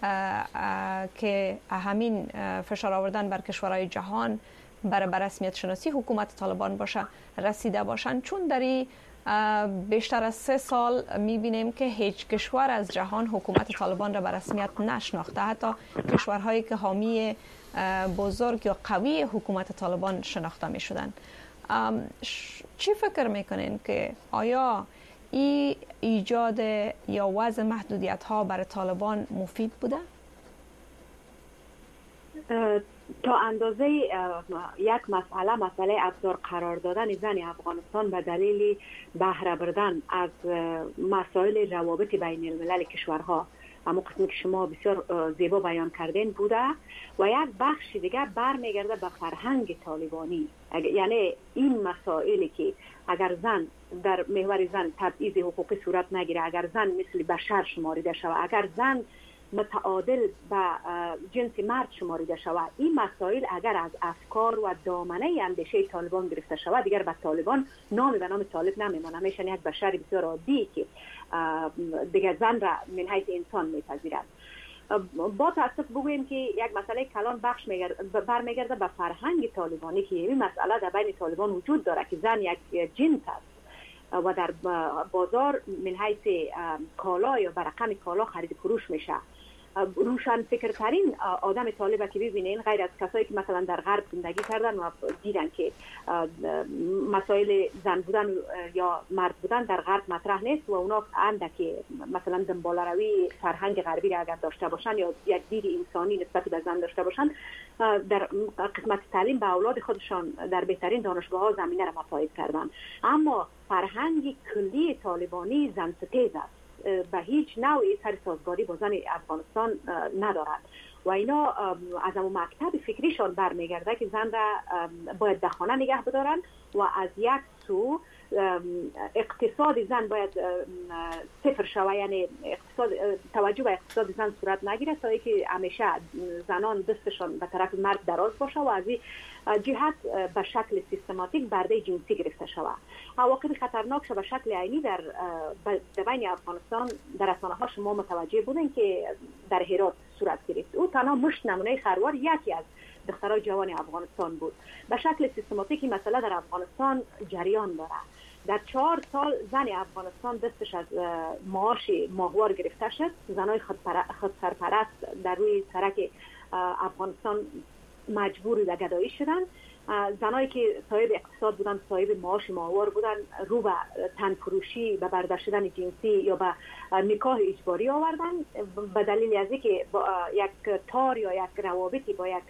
که همین فشار آوردن بر کشورهای جهان برای رسمیت شناسی حکومت طالبان باشه رسیده باشند؟ چون در این بیشتر از سه سال میبینیم که هیچ کشور از جهان حکومت طالبان را به رسمیت نشناخته، حتی کشورهایی که حامی بزرگ یا قوی حکومت طالبان شناخته میشدن. چی فکر میکنین که آیا این ایجاد یا وضع محدودیت ها برای طالبان مفید بوده؟ تا اندازه یک مسئله مسئله ابزار قرار دادن زن افغانستان به دلیل بهره بردن از مسائل روابط بین الملل کشورها، اما قسمی که شما بسیار زیبا بیان کردین بوده و یک بخش دیگه برمیگرده به فرهنگ طالبانی. یعنی این مسائلی که اگر زن در محور زن تبعیض حقوقی صورت نگیره، اگر زن مثل بشر شماریده شود، اگر زن متعادل به جنس مرد شماریده شود، این مسائل اگر از افکار و دامنه اندیشه طالبان گرفته شود دیگر به طالبان نامی به نام طالب نمیمانه، میشن یک بشر بسیار عادی که دیگر زن را من حیث انسان میپذیرد. با تاسف بگوییم که یک مسئله کلان بخش برمیگرده به فرهنگ طالبانی که این مسئله در بین طالبان وجود داره که زن یک جنس است و در بازار من حیث کالا یا برقم کالا خرید فروش میشه. روشن فکرترین آدم طالبه که ببینین غیر از کسایی که مثلا در غرب زندگی کردن و دیدن که مسائل زن بودن یا مرد بودن در غرب مطرح نیست و اونا اندکی مثلا دنباله‌روی فرهنگ غربی را اگر داشته باشن یا یک دید انسانی نسبت به زن داشته باشن، در قسمت تعلیم به اولاد خودشان در بهترین دانشگاه ها زمینه را مساعد کردن. اما فرهنگ کلی طالبانی زن ستیز است، به هیچ نوعی سر سازگاری با زن افغانستان ندارد و اینا از اون مکتب فکریشان برمیگرده که زن را باید در خانه نگه بدارن و از یک سو اقتصاد زن باید صفر شوه، یعنی اقتصاد توجه به اقتصاد زن صورت نگیره تا اینکه همیشه زنان دستشان به طرف مرد دراز باشه و از این جهت به شکل سیستماتیک برده جنسی گرفته شود. عواقب خطرناک به شکل عینی در بین افغانستان در رسانه ها شما متوجه بودن که در هرات صورت گرفت. او تنها مشت نمونه خروار یکی از دخترای جوان افغانستان بود. به شکل سیستماتیک این مسئله در افغانستان جریان داره. در چهار سال زن افغانستان دستش از معاش ماهوار گرفته شد. زنای خودسرپرست در روی سرک افغانستان مجبور به گدایی شدن. زنایی که صاحب اقتصاد بودن، صاحب معاش ماهوار بودن، رو به تن فروشی، به برده شدن جنسی یا به نکاح اجباری آوردن به دلیل از اینکه یک تار یا یک روابطی با یک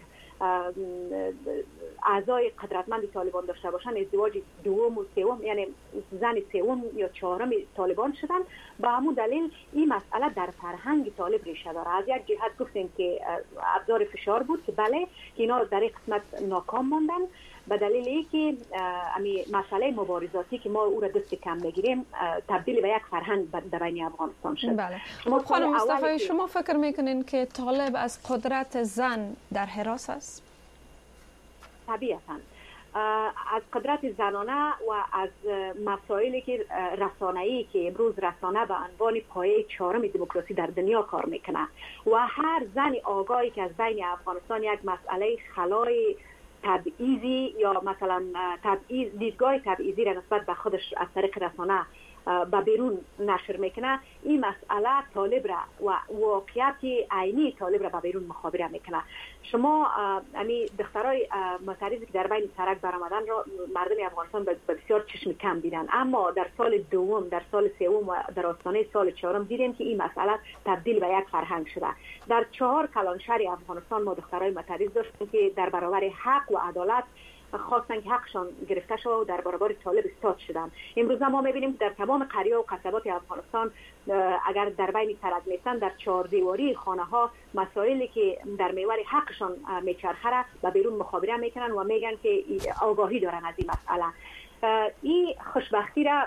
اعضای قدرتمند طالبان داشته باشن، ازدواج دوم و سوم، یعنی زن سوم یا چهارم طالبان شدن. به همون دلیل این مسئله در فرهنگ طالب ریشه داره. از یک جهت گفتیم که ابزار فشار بود که بله که اینا در این قسمت ناکام ماندن به دلیل اینکه امی مسئله مبارزاتی که ما او را دست کم میگیریم تبدیل به یک فرهنگ در بین افغانستان شد. بله. خانم مصطفی، شما فکر میکنین که طالب از قدرت زن در حراس است؟ طبیعتاً از قدرت زنانه و از مسائلی که رسانه‌ای که امروز رسانه به عنوان پایه چهارم دموکراسی در دنیا کار میکنه و هر زن آگاهی که از بین افغانستان یک مسئله خلای تبعیضی یا مثلا تبعیض دیدگاه تبعیضی را نسبت به خودش از طریق رسانه به بیرون نشر میکنه، این مسئله طالب را و واقعیت عینی طالب را به بیرون مخابره میکنه. شما امی دخترای معترضی که در بین سرک برآمدن را مردم افغانستان به بسیار چشم کم دیدن، اما در سال دوم، در سال سوم و در آستانه سال چهارم دیدیم که این مسئله تبدیل به یک فرهنگ شده. در چهار کلان شهر افغانستان ما دخترای معترض داشتیم که در برابر حق و عدالت خواستن که حقشان گرفته شود و در برابر طالب استاد شدن. امروز ما می‌بینیم در تمام قریه و قصبات افغانستان اگر در بین سرک نیستن، در چهار دیواری خانه‌ها مسائلی که در محور حقشان میچرخه را به بیرون مخابره میکنن و میگن که آگاهی دارن از این مسئله. این خوشبختی را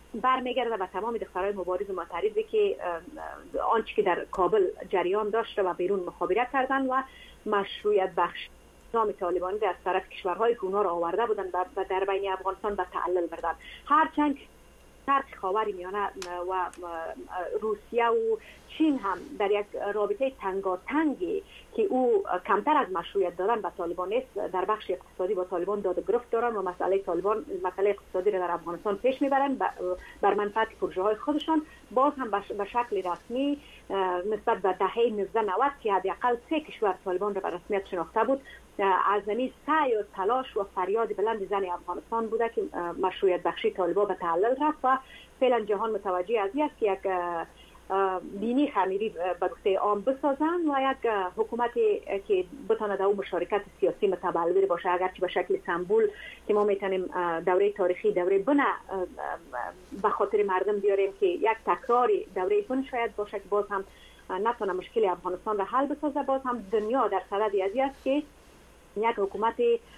برمیگرده به تمام دخترای مبارز و معترضی که آنچه که در کابل جریان داشته و بیرون مخابره کردن و مشروعیت بخش نظام طالبانی در طرف کشورهای که اونها را آورده بودن و در بین افغانستان به تعلل بردن. هرچند شرق خاورمیانه و روسیه و چین هم در یک رابطه تنگاتنگی که او کمتر از مشروعیت دادن به طالبان است، در بخش اقتصادی با طالبان داد و گرفت دارن و مسئله طالبان مسئله اقتصادی را در افغانستان پیش میبرن بر منفعت پروژه های خودشان. باز هم به شکل رسمی نسبت به دهه نوزده نود که حداقل سه کشور طالبان را به رسمیت شناخته بود، از زمین سعی و تلاش و فریاد بلند زن افغانستان بوده که مشروعیت بخشی طالبان به تعلل رفت و فعلا جهان متوجه از است که یک بینی خمیری به گفته عام بسازن و یک حکومتی که بتونه در اون مشارکت سیاسی متبلور باشه، اگرچه به شکل سمبول که ما میتونیم دوره تاریخی دوره بن به خاطر مردم بیاریم که یک تکرار دوره بن شاید باشه که باز هم نتونه مشکل افغانستان را حل بسازه. باز هم دنیا در صدد ازی است که یک حکومت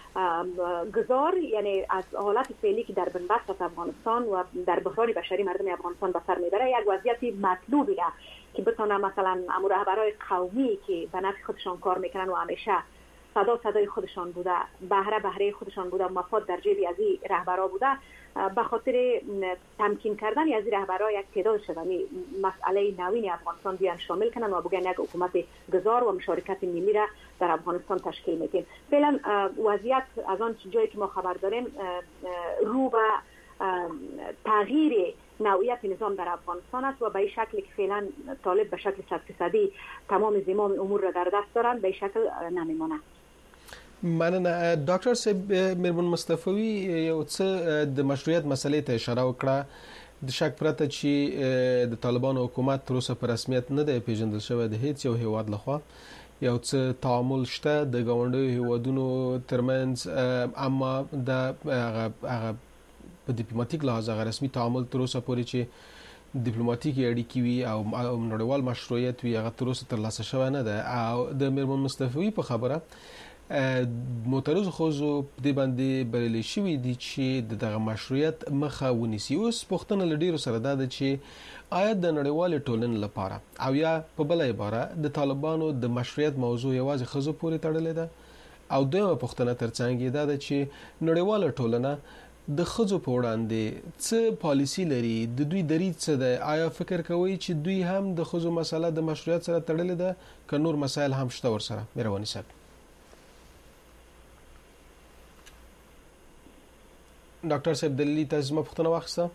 گذار، یعنی از حالت فعلی که در بنبست افغانستان و در بحران بشری مردم افغانستان به سر میبره، یک وضعیت مطلوبی را که بتونه مثلا امور رهبرای قومی که به نفع خودشان کار میکنن و همیشه صدا صدای خودشان بوده، بهره بهره خودشان بوده، مفاد در جیبی از این رهبرا بوده، به خاطر تمکین کردن از این رهبرا یک تعداد شدنی مسئله نوین افغانستان بیان شامل کنن و بگن یک حکومت گذار و مشارکت ملی را در افغانستان تشکیل میدیم. فعلا وضعیت از آن جایی که ما خبر داریم رو به تغییر نوعیت نظام در افغانستان است و به این شکلی که فعلا طالب به شکل صد فیصدی تمام زمام امور را در دست دارن، به این شکل نمیمونه. مننه. ډاکټر صاحب، میرمن مصطفی یو څه د مشروعیت مسلې ته اشاره وکړه. د شک پرته چې د طالبانو حکومت تر اوسه په رسمیت نه دی پیژندل شوی د هیڅ یو هیواد لخوا. یو څه تعامل شته د ګاونډیو هیوادونو ترمنځ، اما د هغه په ډیپلوماټیک لحاظ هغه رسمي تعامل تر اوسه پورې چې ډیپلوماټیکي اړیکې وي او نړیوال مشروعیت وي هغه تر اوسه ترلاسه شوی نه ده. او د میرمن مصطفی په خبره معترض خوځو د باندې بریالي شوي دي چې دغه مشروعیت مخه ونیسي. اوس پوښتنه له ډیرو سره ده چې آیا د نړیوال ټولنې لپاره او یا په بل عباره د طالبانو د مشروعیت موضوع یوازې ښځو پورې تړلې ده؟ او دویمه پوښتنه ترڅنګ دا ده چې نړیواله ټولنه د ښځو په وړاندې څه پالیسی لري، د دوی دریځ څه ده؟ آیا فکر کوئ چې دوی هم د ښځو مسله د مشروعیت سره تړلې ده که نور مسایل هم شته ورسره؟ مهرباني صاحب. ډاکټر صاحب دلی تاسو ما پوښتنه واخیسته.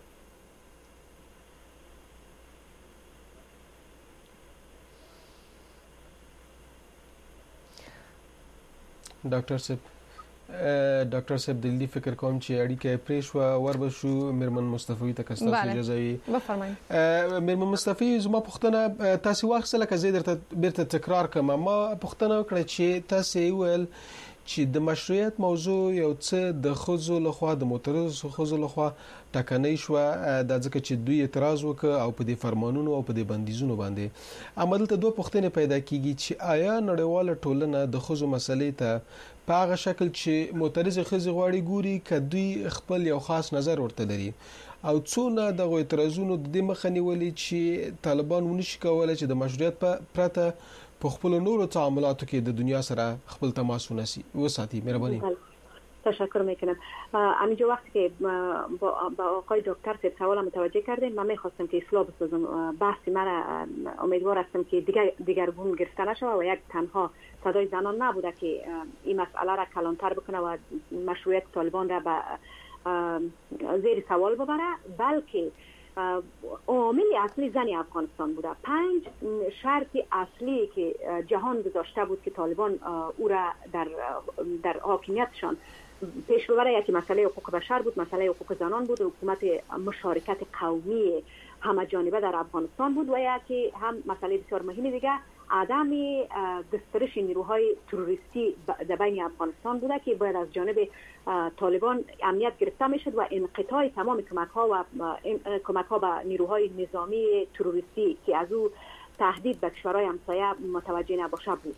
ډاکټر صاحب ډاکټر صاحب دلی فکر کوم چې اړیکه پرې شو وربه شو میرمن مصطفی ته کستا اجازه وي. بفرمایئ. میرمن مصطفی زما پوښتنه تاسو واخیسته لکه زه درته بیرته تکرار کوم. ما پوښتنه وکړه چې تاسو ویل چې د مشروعیت موضوع یو څه د ښځو لخوا د معترضو ښځو لخوا ټاکنۍ شوه، د ځکه چې دوی اعتراض وکړ او په دې فرمانونو او په دې بندیزونو باندې. اما دلته دوه پوښتنې پیدا کیږي چې آیا نړیواله ټولنه د ښځو مسلې ته په هغه شکل چې معترض ښځې غواړي ګوري که دوی خپل یو خاص نظر ورته لري، او څونه دغه اعتراضونو د دې مخه نیولې چې طالبان ونشي کولی چې د مشروعیت پرته په خپل نورو تعاملاتو کې د دنیا سره خپل تماس وساتي؟ مهرباني. تشکر میکنم. همینجا وقتی که با آقای دکتر صاحب سوال متوجه کردیم، من میخواستم که اصلاح بسازم بحث من. امیدوار هستم که دیگر دیگرگون گرفته نشود و یک تنها صدای زنان نبوده که این مسئله را کلانتر بکنه و مشروعیت طالبان را به زیر سوال ببره، بلکه عامل اصلی زن افغانستان بوده. پنج شرط اصلی که جهان گذاشته بود که طالبان او را در در حاکمیتشان پیش ببره، یکی مسئله حقوق بشر بود، مسئله حقوق زنان بود، حکومت مشارکت قومی همه جانبه در افغانستان بود و یکی هم مسئله بسیار مهمی دیگه عدم گسترش نیروهای تروریستی در بین افغانستان بوده که باید از جانب طالبان امنیت گرفته میشد و انقطاع تمام کمک ها و کمک ها به نیروهای نظامی تروریستی که از او تهدید به کشورهای همسایه متوجه نباشه بود.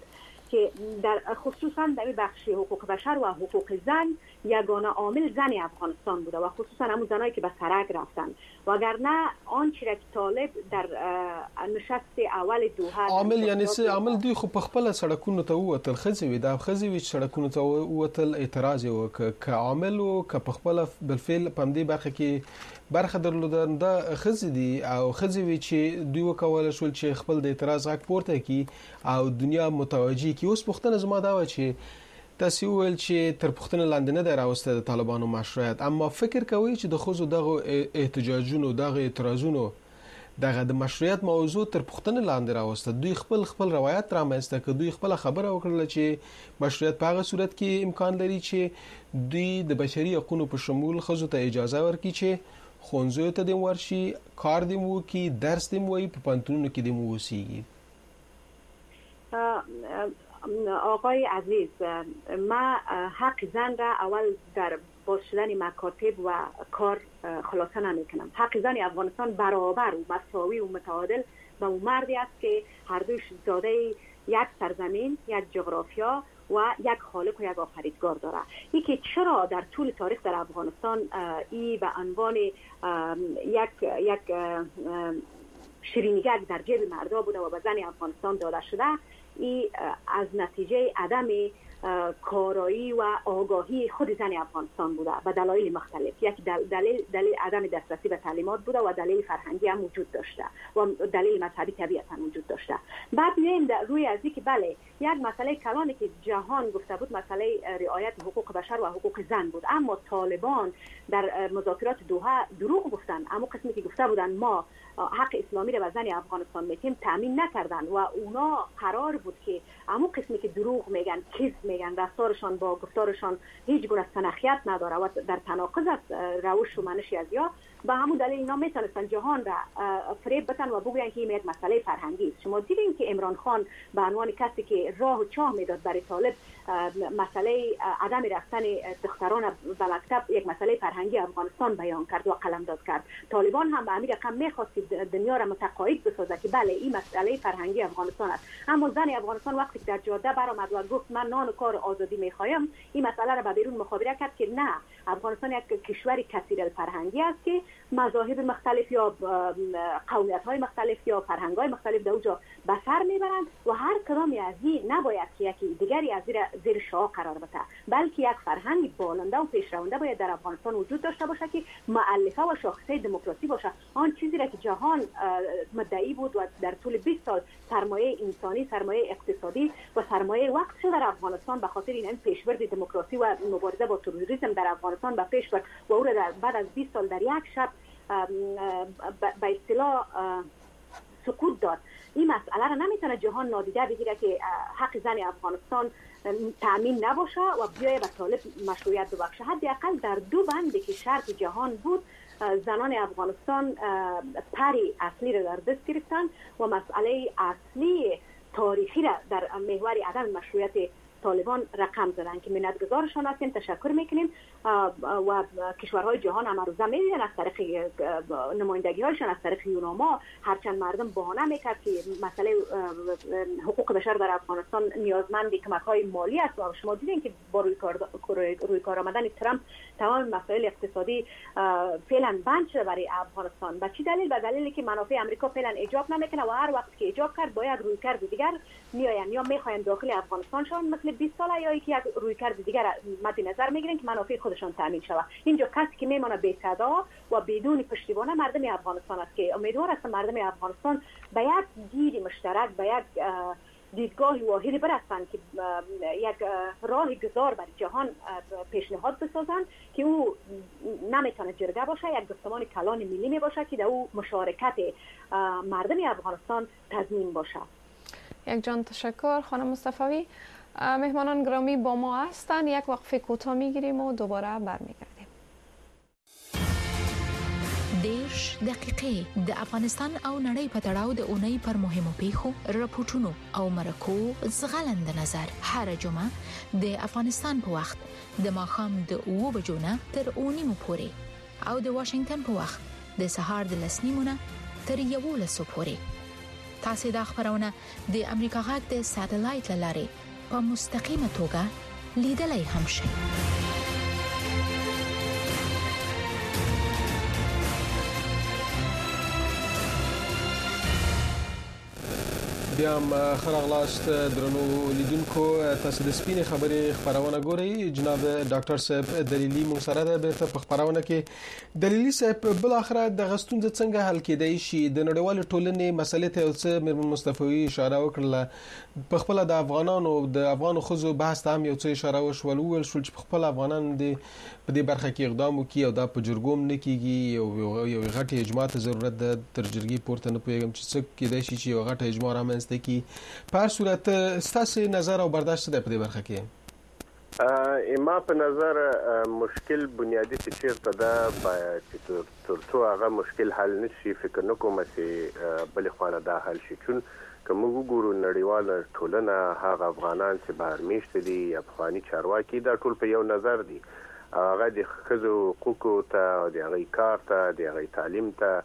که در خصوصا در بخش حقوق بشر و حقوق زن یگانه عامل زن افغانستان بوده و خصوصا همون زنایی که به سرک رفتن، وگرنه آنچه که طالب در نشست اول دوحه عامل یعنی څه عامل دوی خو په خپل سړکونو ته ووتل، خځې وي دا خځې وي سړکونو ته ووتل، اعتراض وکړ ک عامل او ک په خپل بالفعل په دې برخه کې برخه درلودنده خځې دي او خځې وي چې دوی وکول شول چې خپل د اعتراض حق پورته کی او دنیا متوجي کی. اوس پښتنه زما دا و چې تاسو ویل چې تر پښتنه لاندې نه دراوسته د طالبانو مشروعیت، اما فکر کوي چې د خوځو دغه احتجاجونو دغه اعتراضونو دغه د مشروعیت موضوع تر پښتنه لاندې راوسته، دوی خپل خپل روایت رامنځته کړ، دوی خپل خبره وکړه چې مشروعیت په هغه صورت کې امکان لري چې دوی د بشري حقوقو په شمول خوځو ته اجازه ورکړي چې خونځو ته د ورشي کار دې مو کی درس دې مو په پانتونو کې دې مو وسیږي. آقای عزیز، ما حق زن را اول در باز شدن مکاتب و کار خلاصه نمی کنم. حق زن افغانستان برابر و مساوی و متعادل با اون مردی است که هر دوش داده یک سرزمین، یک جغرافیا و یک خالق و یک آفریدگار داره. این که چرا در طول تاریخ در افغانستان ای به عنوان یک یک شیرینیگک در جیب مردا بوده و به زن افغانستان داده شده، ای از نتیجه عدم کارایی و آگاهی خود زن افغانستان بوده به دلایل مختلف. یک دلیل دلیل عدم دسترسی به تعلیمات بوده و دلیل فرهنگی هم وجود داشته و دلیل مذهبی طبیعتا وجود داشته. بعد میایم روی از اینکه بله یک مسئله کلانی که جهان گفته بود مسئله رعایت حقوق بشر و حقوق زن بود، اما طالبان در مذاکرات دوحه دروغ گفتن. اما قسمی که گفته بودن ما حق اسلامی را به زن افغانستان میتیم تامین نکردن و اونا قرار بود که اما قسمی که دروغ میگن، کذب میگن، رفتارشان با گفتارشان هیچ گونه سنخیت نداره و در تناقض است روش و منش ازیا، با همون دلیل اینا میتونستن جهان را فریب بتن و بگوین که این یک مسئله فرهنگی است. شما دیدین که عمران خان به عنوان کسی که راه و چاه میداد برای طالب مسئله عدم رفتن دختران به مکتب یک مسئله فرهنگی افغانستان بیان کرد و قلمداد کرد. طالبان هم به همین رقم میخواست دنیا را متقاعد بسازه که بله این مسئله فرهنگی افغانستان است. اما زن افغانستان وقتی در جاده برآمد و گفت من نان و کار آزادی میخوایم، این مسئله را به بیرون مخابره کرد که نه، افغانستان یک کشور کثیر الفرهنگی است که مذاهب مختلف یا قومیت‌های مختلف یا فرهنگ‌های مختلف در اونجا به سر میبرند و هر کدامی از این نباید که یکی دیگری از زیر زیر شاه قرار بده، بلکه یک فرهنگ بالنده و پیشرونده باید در افغانستان وجود داشته باشه که مؤلفه و شاخصه دموکراسی باشه. آن چیزی را که جهان مدعی بود و در طول بیست سال سرمایه انسانی، سرمایه اقتصادی و سرمایه وقت در افغانستان به خاطر این پیشبرد دموکراسی و مبارزه با تروریسم در افغانستان به پیش برد و او را بعد از بیست سال در یک شب به اصطلاح سقوط داد. این مسئله را نمیتونه جهان نادیده بگیره که حق زن افغانستان تامین نباشه و بیایه به طالب مشروعیت ببخشه. حداقل در دو بندی که شرط جهان بود، زنان افغانستان پری اصلی را در دست گرفتن و مسئله اصلی تاریخی را در محور عدم مشروعیت طالبان رقم زدن که منتگزارشان هستیم، تشکر میکنیم و کشورهای جهان هم روزه میدین از طریق نمایندگی هایشان از طریق یوناما هرچند مردم بهانه میکرد که مسئله حقوق بشر در افغانستان نیازمند کمک های مالی است و شما دیدین که با روی کار, روی کار آمدن ترامپ تمام مسائل اقتصادی فعلا بند شده برای افغانستان. به چی دلیل؟ به دلیلی که منافع امریکا فعلا ایجاب نمیکنه و هر وقت که ایجاب کرد باید روی کرد دیگر میآین یا میخواین داخل افغانستان شون مثل بیست ساله یا یک روی کرد دیگر مد نظر میگیرن که منافع خودشان تامین شود. اینجا کسی که میمونه بی صدا و بدون پشتیبان مردم افغانستان است که امیدوار است مردم افغانستان به یک دید مشترک، به یک دیدگاه واحدی برسند که یک راه گذار برای جهان پیشنهاد بسازند که او نمیتونه جرگه باشه، یک گفتمان کلان ملی می باشه که در او مشارکت مردم افغانستان تضمین باشه. یک جان تشکر خانم مصطفی. مهمانان گرامی با ما هستند، یک وقفه کوتاه میگیریم و دوباره برمیگردیم. دیش دقیقې د افغانستان او نړۍ په تړاو د اونۍ پر مهمو پیښو راپورټونو او مرکو زغلند نظر هر جمعه د افغانستان په وخت د ماښام د اوو بجو نه تر اوو نیمو پورې او د واشنگټن په وخت د سهار د لس نیمو نه تر یوولسو پورې. تاسو دا خبرونه د امریکا غږ د ساتلایت لارې په مستقیمه توګه لیدلای هم شئ. بیا هم خراغلاست درنو لیدونکو، تاسو د سپینې خبرې خبرونه ګورئ. جناب ډاکټر صاحب دلیلی مون سره ده بیرته په خبرونه کې. دلیلی صاحب، بل اخره د غستون څنګه حل کېدای شي؟ د نړیوال ټولنې مسلې ته څه مېرمن مصطفی اشاره وکړه. په خپل د افغانانو د افغان خزو بحث ته هم یو څه اشاره وشول، ویل شو چې خپل افغانان د په دې برخه کې اقدام وکړي او دا په جرګوم نه کیږي. یو یو غټي اجماع ته ضرورت ده. تر جرګې پورته نه پوهیږم چې څه کېدای شي چې یو غټه اجماع رامنځته کی. په هر صورت ستاسو نظر او برداشت ده په دې برخه کې؟ ما په نظر مشکل بنیادی چیرته ده چې ترڅو هغه مشکل حل نشي، فکر نه کوم چې بل خوانه دا حل شي. چون کوم وګورو نړیواله ټولنه هغه افغانان چې بهر میشته دي، افغاني چارواکي، دا ټول په یو نظر دي. هغه د ښځو حقوقو ته، د هغې کار ته، د هغې تعلیم ته،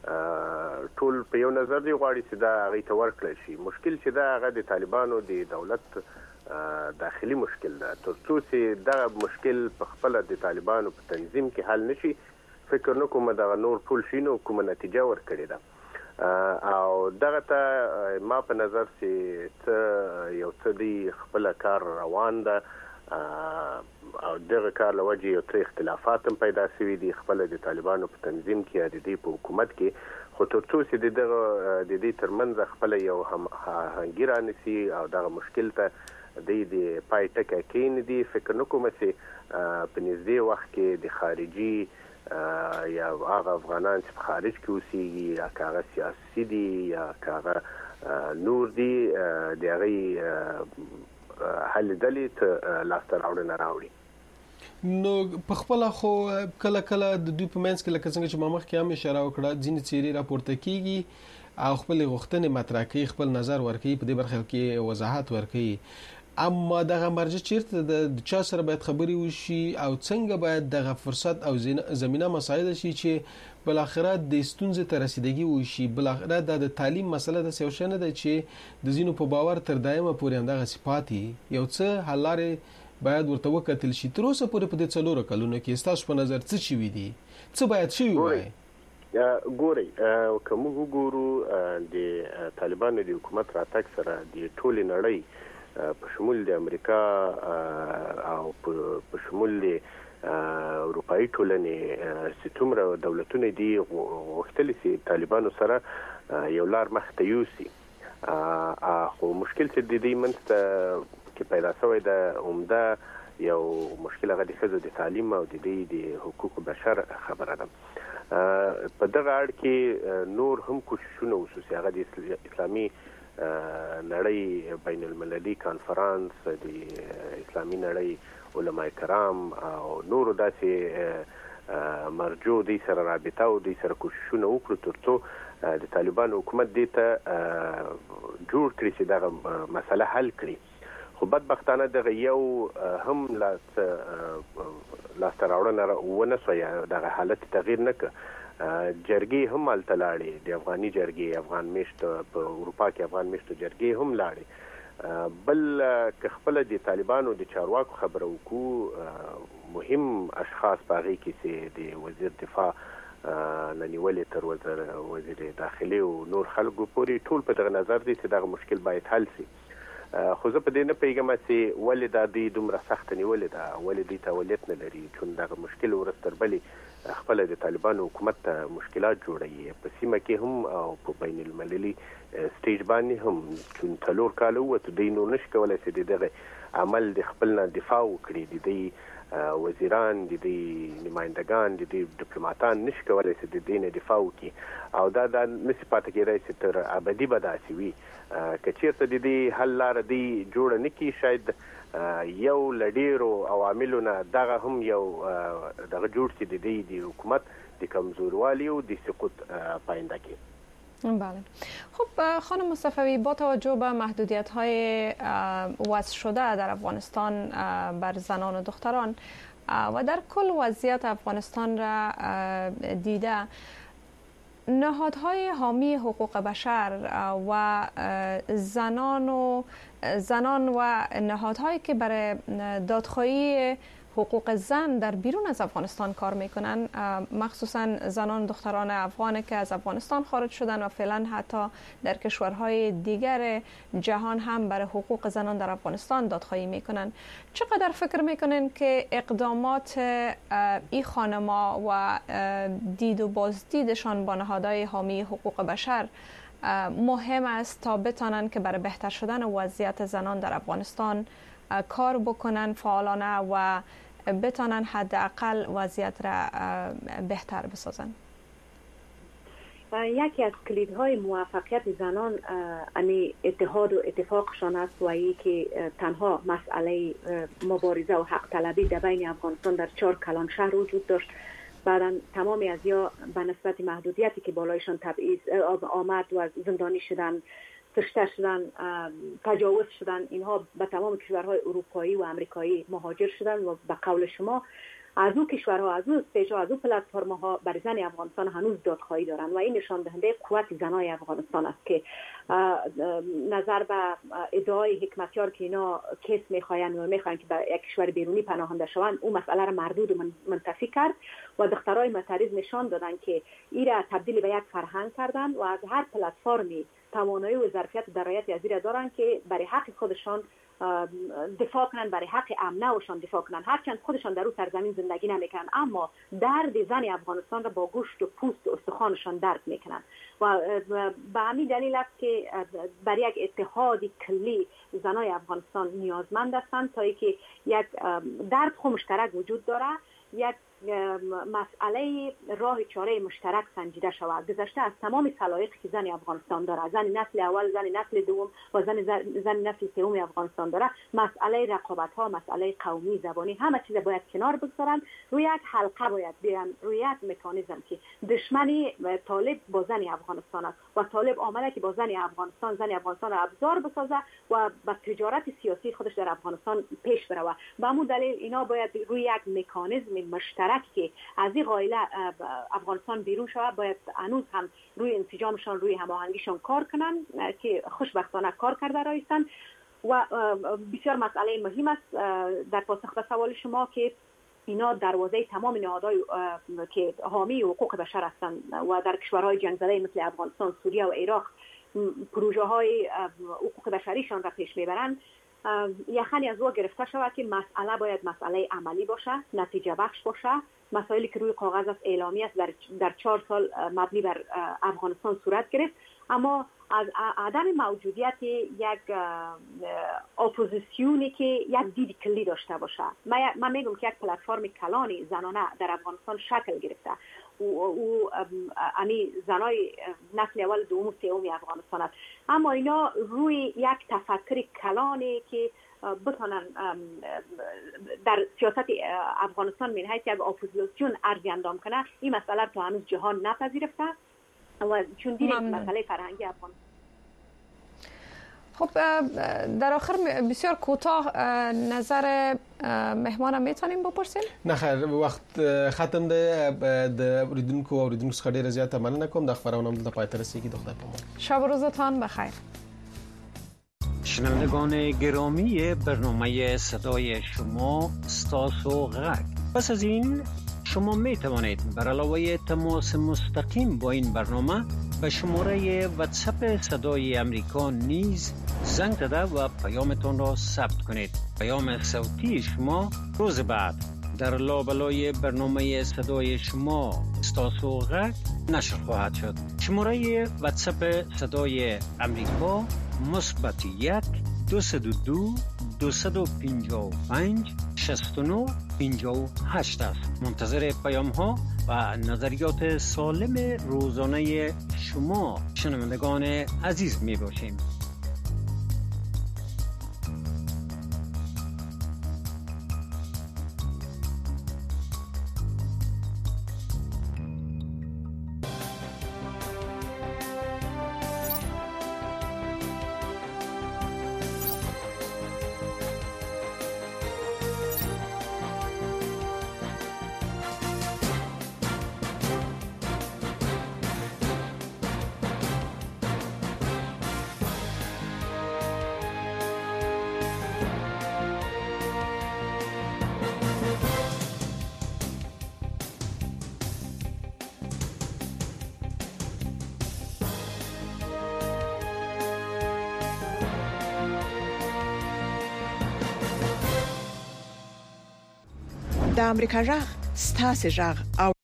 ټول په یو نظر دی غواړي چې دا هغې ته ورکړل شي. مشکل چې دا هغه د طالبانو د دولت داخلي مشکل ده. ترڅو چې دا مشکل په خپله د طالبانو په تنظیم کې حل نشي، فکر نه کوم دغه نور ټول شي نو کومه نتیجه ورکړې ده. او دغه ته ما په نظر چې څه یو څه دی خپله کار روان ده او دغه کار له وجې یو څه اختلافات هم پیدا شوي دي خپله د طالبانو په تنظیم کې یا د دې په حکومت کې. خو تر څو چې د دغه د دې ترمنځ خپله یو هماهنګي رانیسي او دغه مشکل ته دوی د پای ټکی کېنږدي، فکر نه کوم چې په نږدې وخت کې د خارجي یا هغه افغانان چې په خارج کې اوسېږي یا که هغه سیاسي دي یا که هغه نور دي، د هغې حل دلې ته لاسته راوړنه راوړي. نو په خپل خو کله کله د دوی په منځ کې لکه څنګه چې ما مخکې هم اشاره وکړه، ځینې څیرې راپورته کیږي او خپل غوښتنې مطرح کوي، خپل نظر ورکوي، په دې برخه کې وضاحت ورکوي. اما دغه مرجع چیرته د چا سره باید خبري وشي او څنګه باید دغه فرصت او زمينه مساعد شي چې بل اخره د ستونزې ته رسیدګي وشي؟ بل اخره د تعلیم مسله د سیوشنه ده چې د زینو په باور تر دایمه پورې هم دغه صفاتي یو څه حل لارې باید ورته وکتل شي. تر اوسه پورې په دې څلورو کلونو کې ستاسو په نظر څه شوي دي؟ څه باید شي وای؟ ګورئ، که موږ وګورو د طالبانو د حکومت راتګ سره د ټولې نړۍ په شمول د امریکا او په شمول د اروپایي ټولنې چې څومره دولتونه دي غوښتلي چې طالبانو سره یو لار مخته یوسي. خو مشکل چې د دې منځ ته کې پیدا شوی ده عمده یو مشکل هغه د ښځو د تعلیم او د دې د حقوق بشر خبره ده. په دغه اړه کې نور هم کوششونه وشو چې هغه د اسلامي نړۍ بین المللي کانفرنس، د اسلامي نړۍ علماء کرام او نورو داسې مرجو دوی سره رابطه او دوی سره کوششونه وکړو ترڅو د طالبانو حکومت دې ته جوړ کړي چې دغه مسله حل کړي. خو بدبختانه دغه یو هم لاسته راوړنه ونه شوه، دغه حالت تغییر نه کړ. جرګې هم هلته لاړې، د افغاني جرګې، افغان میشتو په اروپا کې افغان میشتو جرګې هم لاړې. بل که خپله د طالبانو د چارواکو خبره وکړو، مهم اشخاص په هغې کې چې د وزیر دفاع نه نیولې تر وزیر وزیر داخلي او نور خلکو پورې ټول په دغه نظر دي چې دغه مشکل باید حل شي. خو زه په دې نه پوهېږم چې ولې دا دوی دومره سخته نیولې ده، ولې دوی ته اولویت نه لري. چون دغه مشکل ورځ تر بلې خپله د طالبانو حکومت ته مشکلات جوړوي په سیمه کې هم او په بین المللي سټیج باندې هم. چون څلور کاله ووتو، دوی نور نشي کولی چې د دغه عمل د خپل نه دفاع وکړي. د دوی وزیران، د دوی نمایندګان، د دوی ډیپلوماتان نشي کولی چې د دې نه دفاع وکړي او دا دا نشي پاتې کېدی چې تر ابدي به داسې وي. که چېرته د دې حل لاره دوی جوړه نه کړي، شاید یو له ډېرو عواملو نه دغه هم یو دغه جوړ شي د دې د حکومت د کمزوروالي و د سقوط پاینده کې. بله. خب خانم مصطفی، با توجه به محدودیت‌های وضع شده در افغانستان بر زنان و دختران و در کل وضعیت افغانستان را دیده، نهادهای حامی حقوق بشر و زنان و زنان و نهادهایی که برای دادخواهی حقوق زن در بیرون از افغانستان کار میکنن، مخصوصا زنان دختران افغان که از افغانستان خارج شدن و فعلا حتی در کشورهای دیگر جهان هم برای حقوق زنان در افغانستان دادخواهی میکنن، چقدر فکر میکنن که اقدامات این خانما و دید و بازدیدشان با نهادهای حامی حقوق بشر مهم است تا بتانن که برای بهتر شدن وضعیت زنان در افغانستان کار بکنن فعالانه و بتانن حداقل وضعیت را بهتر بسازن؟ یکی از کلیدهای موفقیت زنان امی اتحاد و اتفاقشان است و ای که تنها مسئله مبارزه و حق طلبی در بین افغانستان در چهار کلان شهر وجود داشت. بعدا تمامی از یا به نسبت محدودیتی که بالایشان تبعیض آمد و زندانی شدن، کشته شدن، تجاوز شدن، اینها به تمام کشورهای اروپایی و امریکایی مهاجر شدن و به قول شما از او کشورها، از او استیج‌ها، از او پلتفرم‌ها برای زن افغانستان هنوز دادخواهی دارند و این نشان دهنده قوت زنای افغانستان است که نظر به ادعای حکمتیار که اینا کیس می‌خواین و می‌خواین که به یک کشور بیرونی پناهنده شوند، او مسئله را مردود و منتفی کرد و دخترای معترض نشان دادند که این را تبدیل به یک فرهنگ کردند و از هر پلتفرمی توانایی و ظرفیت درایت از این دارند که برای حق خودشان دفاع کنن، برای حق امنشان دفاع کنن، هرچند خودشان در اون سرزمین زندگی نمیکنن اما درد زن افغانستان را با گوشت و پوست و استخوانشان درک میکنن و به همین دلیل است که برای یک اتحاد کلی زنای افغانستان نیازمند هستند تا اینکه یک درد خو مشترک وجود داره، یک مسئله راه چاره مشترک سنجیده شود، گذشته از تمام سلایقی که زن افغانستان داره، زن نسل اول، زن نسل دوم و زن زن نسل سوم افغانستان داره، مسئله رقابت ها، مسئله قومی، زبانی، همه چیز باید کنار بگذارن، روی یک حلقه باید بیان، روی یک مکانیزم که دشمنی طالب با زن افغانستان است و طالب آمده که با زن افغانستان زن افغانستان را ابزار بسازه و با تجارت سیاسی خودش در افغانستان پیش بره. به همون دلیل اینا باید روی یک مکانیزم مشترک که از این قائله افغانستان بیرون شود باید هنوز هم روی انسجامشان، روی هماهنگیشان کار کنن که خوشبختانه کار کرده رایستن و بسیار مسئله مهم است در پاسخ به سوال شما که اینا دروازه تمام نهادهای که حامی حقوق بشر هستند و در کشورهای جنگ زده مثل افغانستان، سوریه و عراق پروژه های حقوق بشریشان را پیش میبرند، یخنی از او گرفته شود که مسئله باید مسئله عملی باشه، نتیجه بخش باشه. مسائلی که روی کاغذ است، اعلامی است، در در چهار سال مبنی بر افغانستان صورت گرفت، اما از عدم موجودیت یک اپوزیسیونی که یک دید کلی داشته باشه. من میگم که یک پلتفرم کلانی زنانه در افغانستان شکل گرفته. او امی زنای نسل اول، دوم و سوم افغانستان است، اما اینا روی یک تفکر کلانی که بتونن در سیاست افغانستان من حیث یک اپوزیسیون ارزی اندام کنه، این مسئله تا هنوز جهان نپذیرفته و چون دیگه مسئله فرهنگی افغانستان. خب در آخر بسیار کوتاه نظر مهمانم میتونیم بپرسیم؟ نه خیر، وقت ختم ده. د اوریدونکو او اوریدونکو څخه ډیره زیاته مننه کوم. د خبرونه هم دلته پای ته رسیږي. د خدای په امان. شب و روزتان بخیر. شنوندگان گرامی برنامه صدای شما ستاسو غږ. پس از این شما می توانید بر علاوه تماس مستقیم با این برنامه به شماره واتساپ صدای امریکا نیز زنگ زده و پیامتان را ثبت کنید. پیام صوتی شما روز بعد در لابلای برنامه صدای شما ستاسو غږ نشر خواهد شد. شماره واتساپ صدای امریکا مثبت یک دویست و دو دویست و پنجاه و پنج شصت و نه پنجاه و هشت است. منتظر پیام ها و نظریات سالم روزانه شما شنوندگان عزیز می باشیم. د امریکا جغ ستاسو جغ او